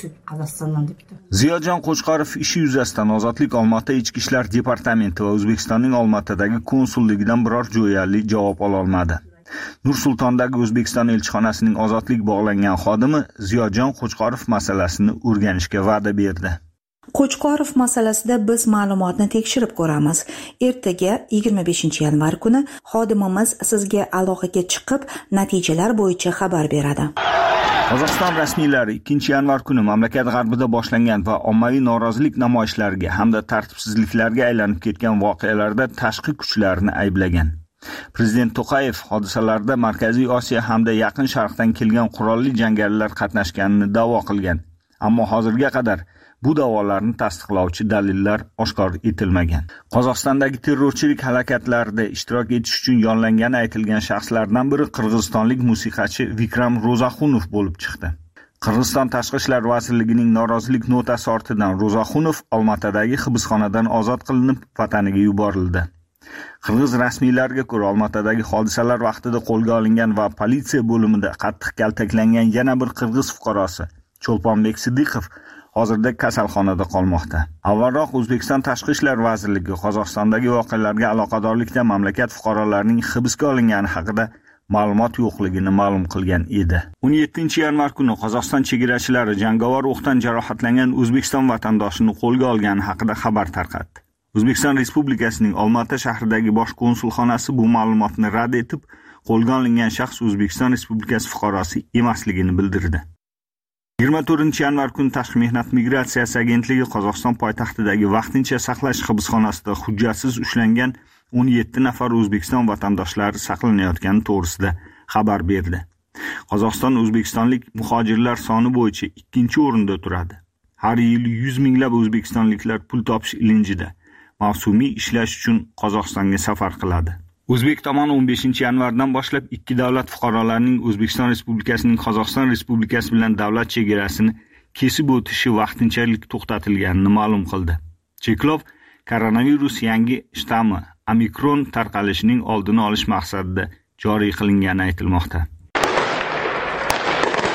Ziyodjon Qo'chqorov ishi yuzasidan Ozodlik Olmaota Ichki ishlar departamenti va O'zbekistonning Olmaotadagi konsulligidan biror jo'yali javob ola olmadi. Nur-Sultondagi O'zbekiston elchixonasining ozodlik bog'langan xodimi Ziyodjon Qo'chqorov masalasini o'rganishga va'da berdi. Qo'chqorov masalasida biz ma'lumotni tekshirib ko'ramiz. Ertaga yigirma beshinchi yanvar kuni xodimimiz sizga aloqaga chiqib, natijalar bo'yicha xabar beradi. Qozog'iston rasmiylari ikkinchi yanvar kuni mamlakat g'arbida boshlangan va ommaviy norozilik namoyishlariga hamda tartibsizliklarga aylanib ketgan voqealarda tashqi kuchlarni ayblagan. Prezident To'qayev hodisalarda Markaziy Osiyo hamda Yaqin Sharqdan kelgan qurolli jangarilar qatnashganini da'vo qilgan. Ammo hozirga qadar bu da'volarni tasdiqlovchi dalillar oshkor etilmagan. Qozog'istondagi terrorchilik harakatlarida ishtirok etish uchun yollangan aytilgan shaxslardan biri qirg'izistonlik musiqachi Vikram Ro'zaxunov bo'lib chiqdi. Qirg'iziston Tashqi ishlar vazirligining norozilik notasi ortidan Ro'zaxunov Olmaotadagi hibsxonadan ozod qilinib, vataniga yuborildi. Qirg'iz rasmiylariga ko'ra, Olmaotadagi hodisalar vaqtida qo'lga olingan va politsiya bo'limida qattiq kaltaklangan yana bir qirg'iz fuqarosi Cho'lponbek Sidiqov hozirda kasalxonada qolmoqda. Avvalroq O'zbekiston Tashqi ishlar vazirligi Qozog'istondagi voqealarga aloqadorlikda mamlakat fuqarolarining hibsga olingani haqida ma'lumot yo'qligini ma'lum qilgan edi. o'n yettinchi yanvar kuni Qozog'iston chegarachilari jangovar o'qdan jarohatlangan O'zbekiston vatandoshini qo'lga olgani haqida xabar tarqatdi. O'zbekiston Respublikasining Olmaota shahridagi bosh konsulxonasi bu ma'lumotni rad etib, qo'lga olingan shaxs O'zbekiston Respublikasi fuqarosi emasligini bildirdi. yigirma to'rtinchi yanvar kuni Tashqi mehnat migratsiyasi agentligi Qozog'iston poytaxtidagi vaqtincha saqlash hibsxonasida hujjatsiz ushlangan o'n yetti nafar O'zbekiston vatandoshlari saqlanayotgani to'g'risida xabar berdi. Qozog'iston o'zbekistonlik muhojirlar soni bo'yicha ikkinchi o'rinda turadi. Har yili yuz minglab o'zbekistonliklar pul topish ilinjida mavsumiy ishlash uchun Qozog'istonga safar qiladi. O'zbek tomoni o'n beshinchi yanvardan boshlab ikki davlat fuqarolarining O'zbekiston Respublikasining Qozog'iston Respublikasi bilan davlat chegarasini kesib o'tishi vaqtinchalik to'xtatilganini ma'lum qildi. Cheklov koronavirus yangi shtammi Omikron tarqalishining oldini olish maqsadida joriy qilingani aytilmoqda.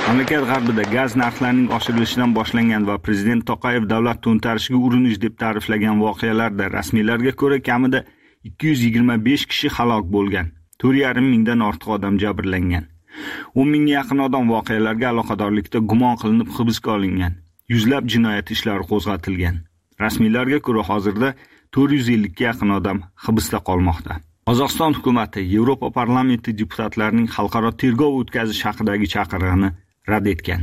Mamlakat g'arbida gaz narxlarining oshirilishidan boshlangan va prezident To'qayev davlat to'ntarishiga urinish deb ta'riflagan voqealarda rasmiylarga ko'ra kamida ikki yuz yigirma besh kishi halok bo'lgan, to'rt yarim mingdan ortiq odam jabrlangan. o'n mingga yaqin odam voqealarga aloqadorlikda gumon qilinib hibsga olingan. Yuzlab jinoyat ishlari qo'zg'atilgan. Rasmiylarga ko'ra hozirda to'rt yuz ellikka yaqin odam hibsda qolmoqda. Qozog'iston hukumati Yevropa parlamenti deputatlarining xalqaro tergov o'tkazish haqidagi chaqirig'ini rad etgan.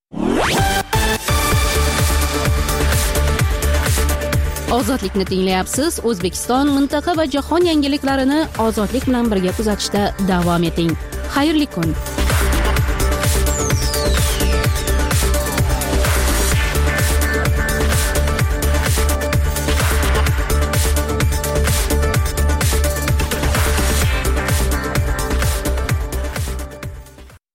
Ozodlikni tinglayapsiz. O'zbekiston, mintaqa va jahon yangiliklarini ozodlik bilan birga kuzatishda davom eting. Xayrli kun.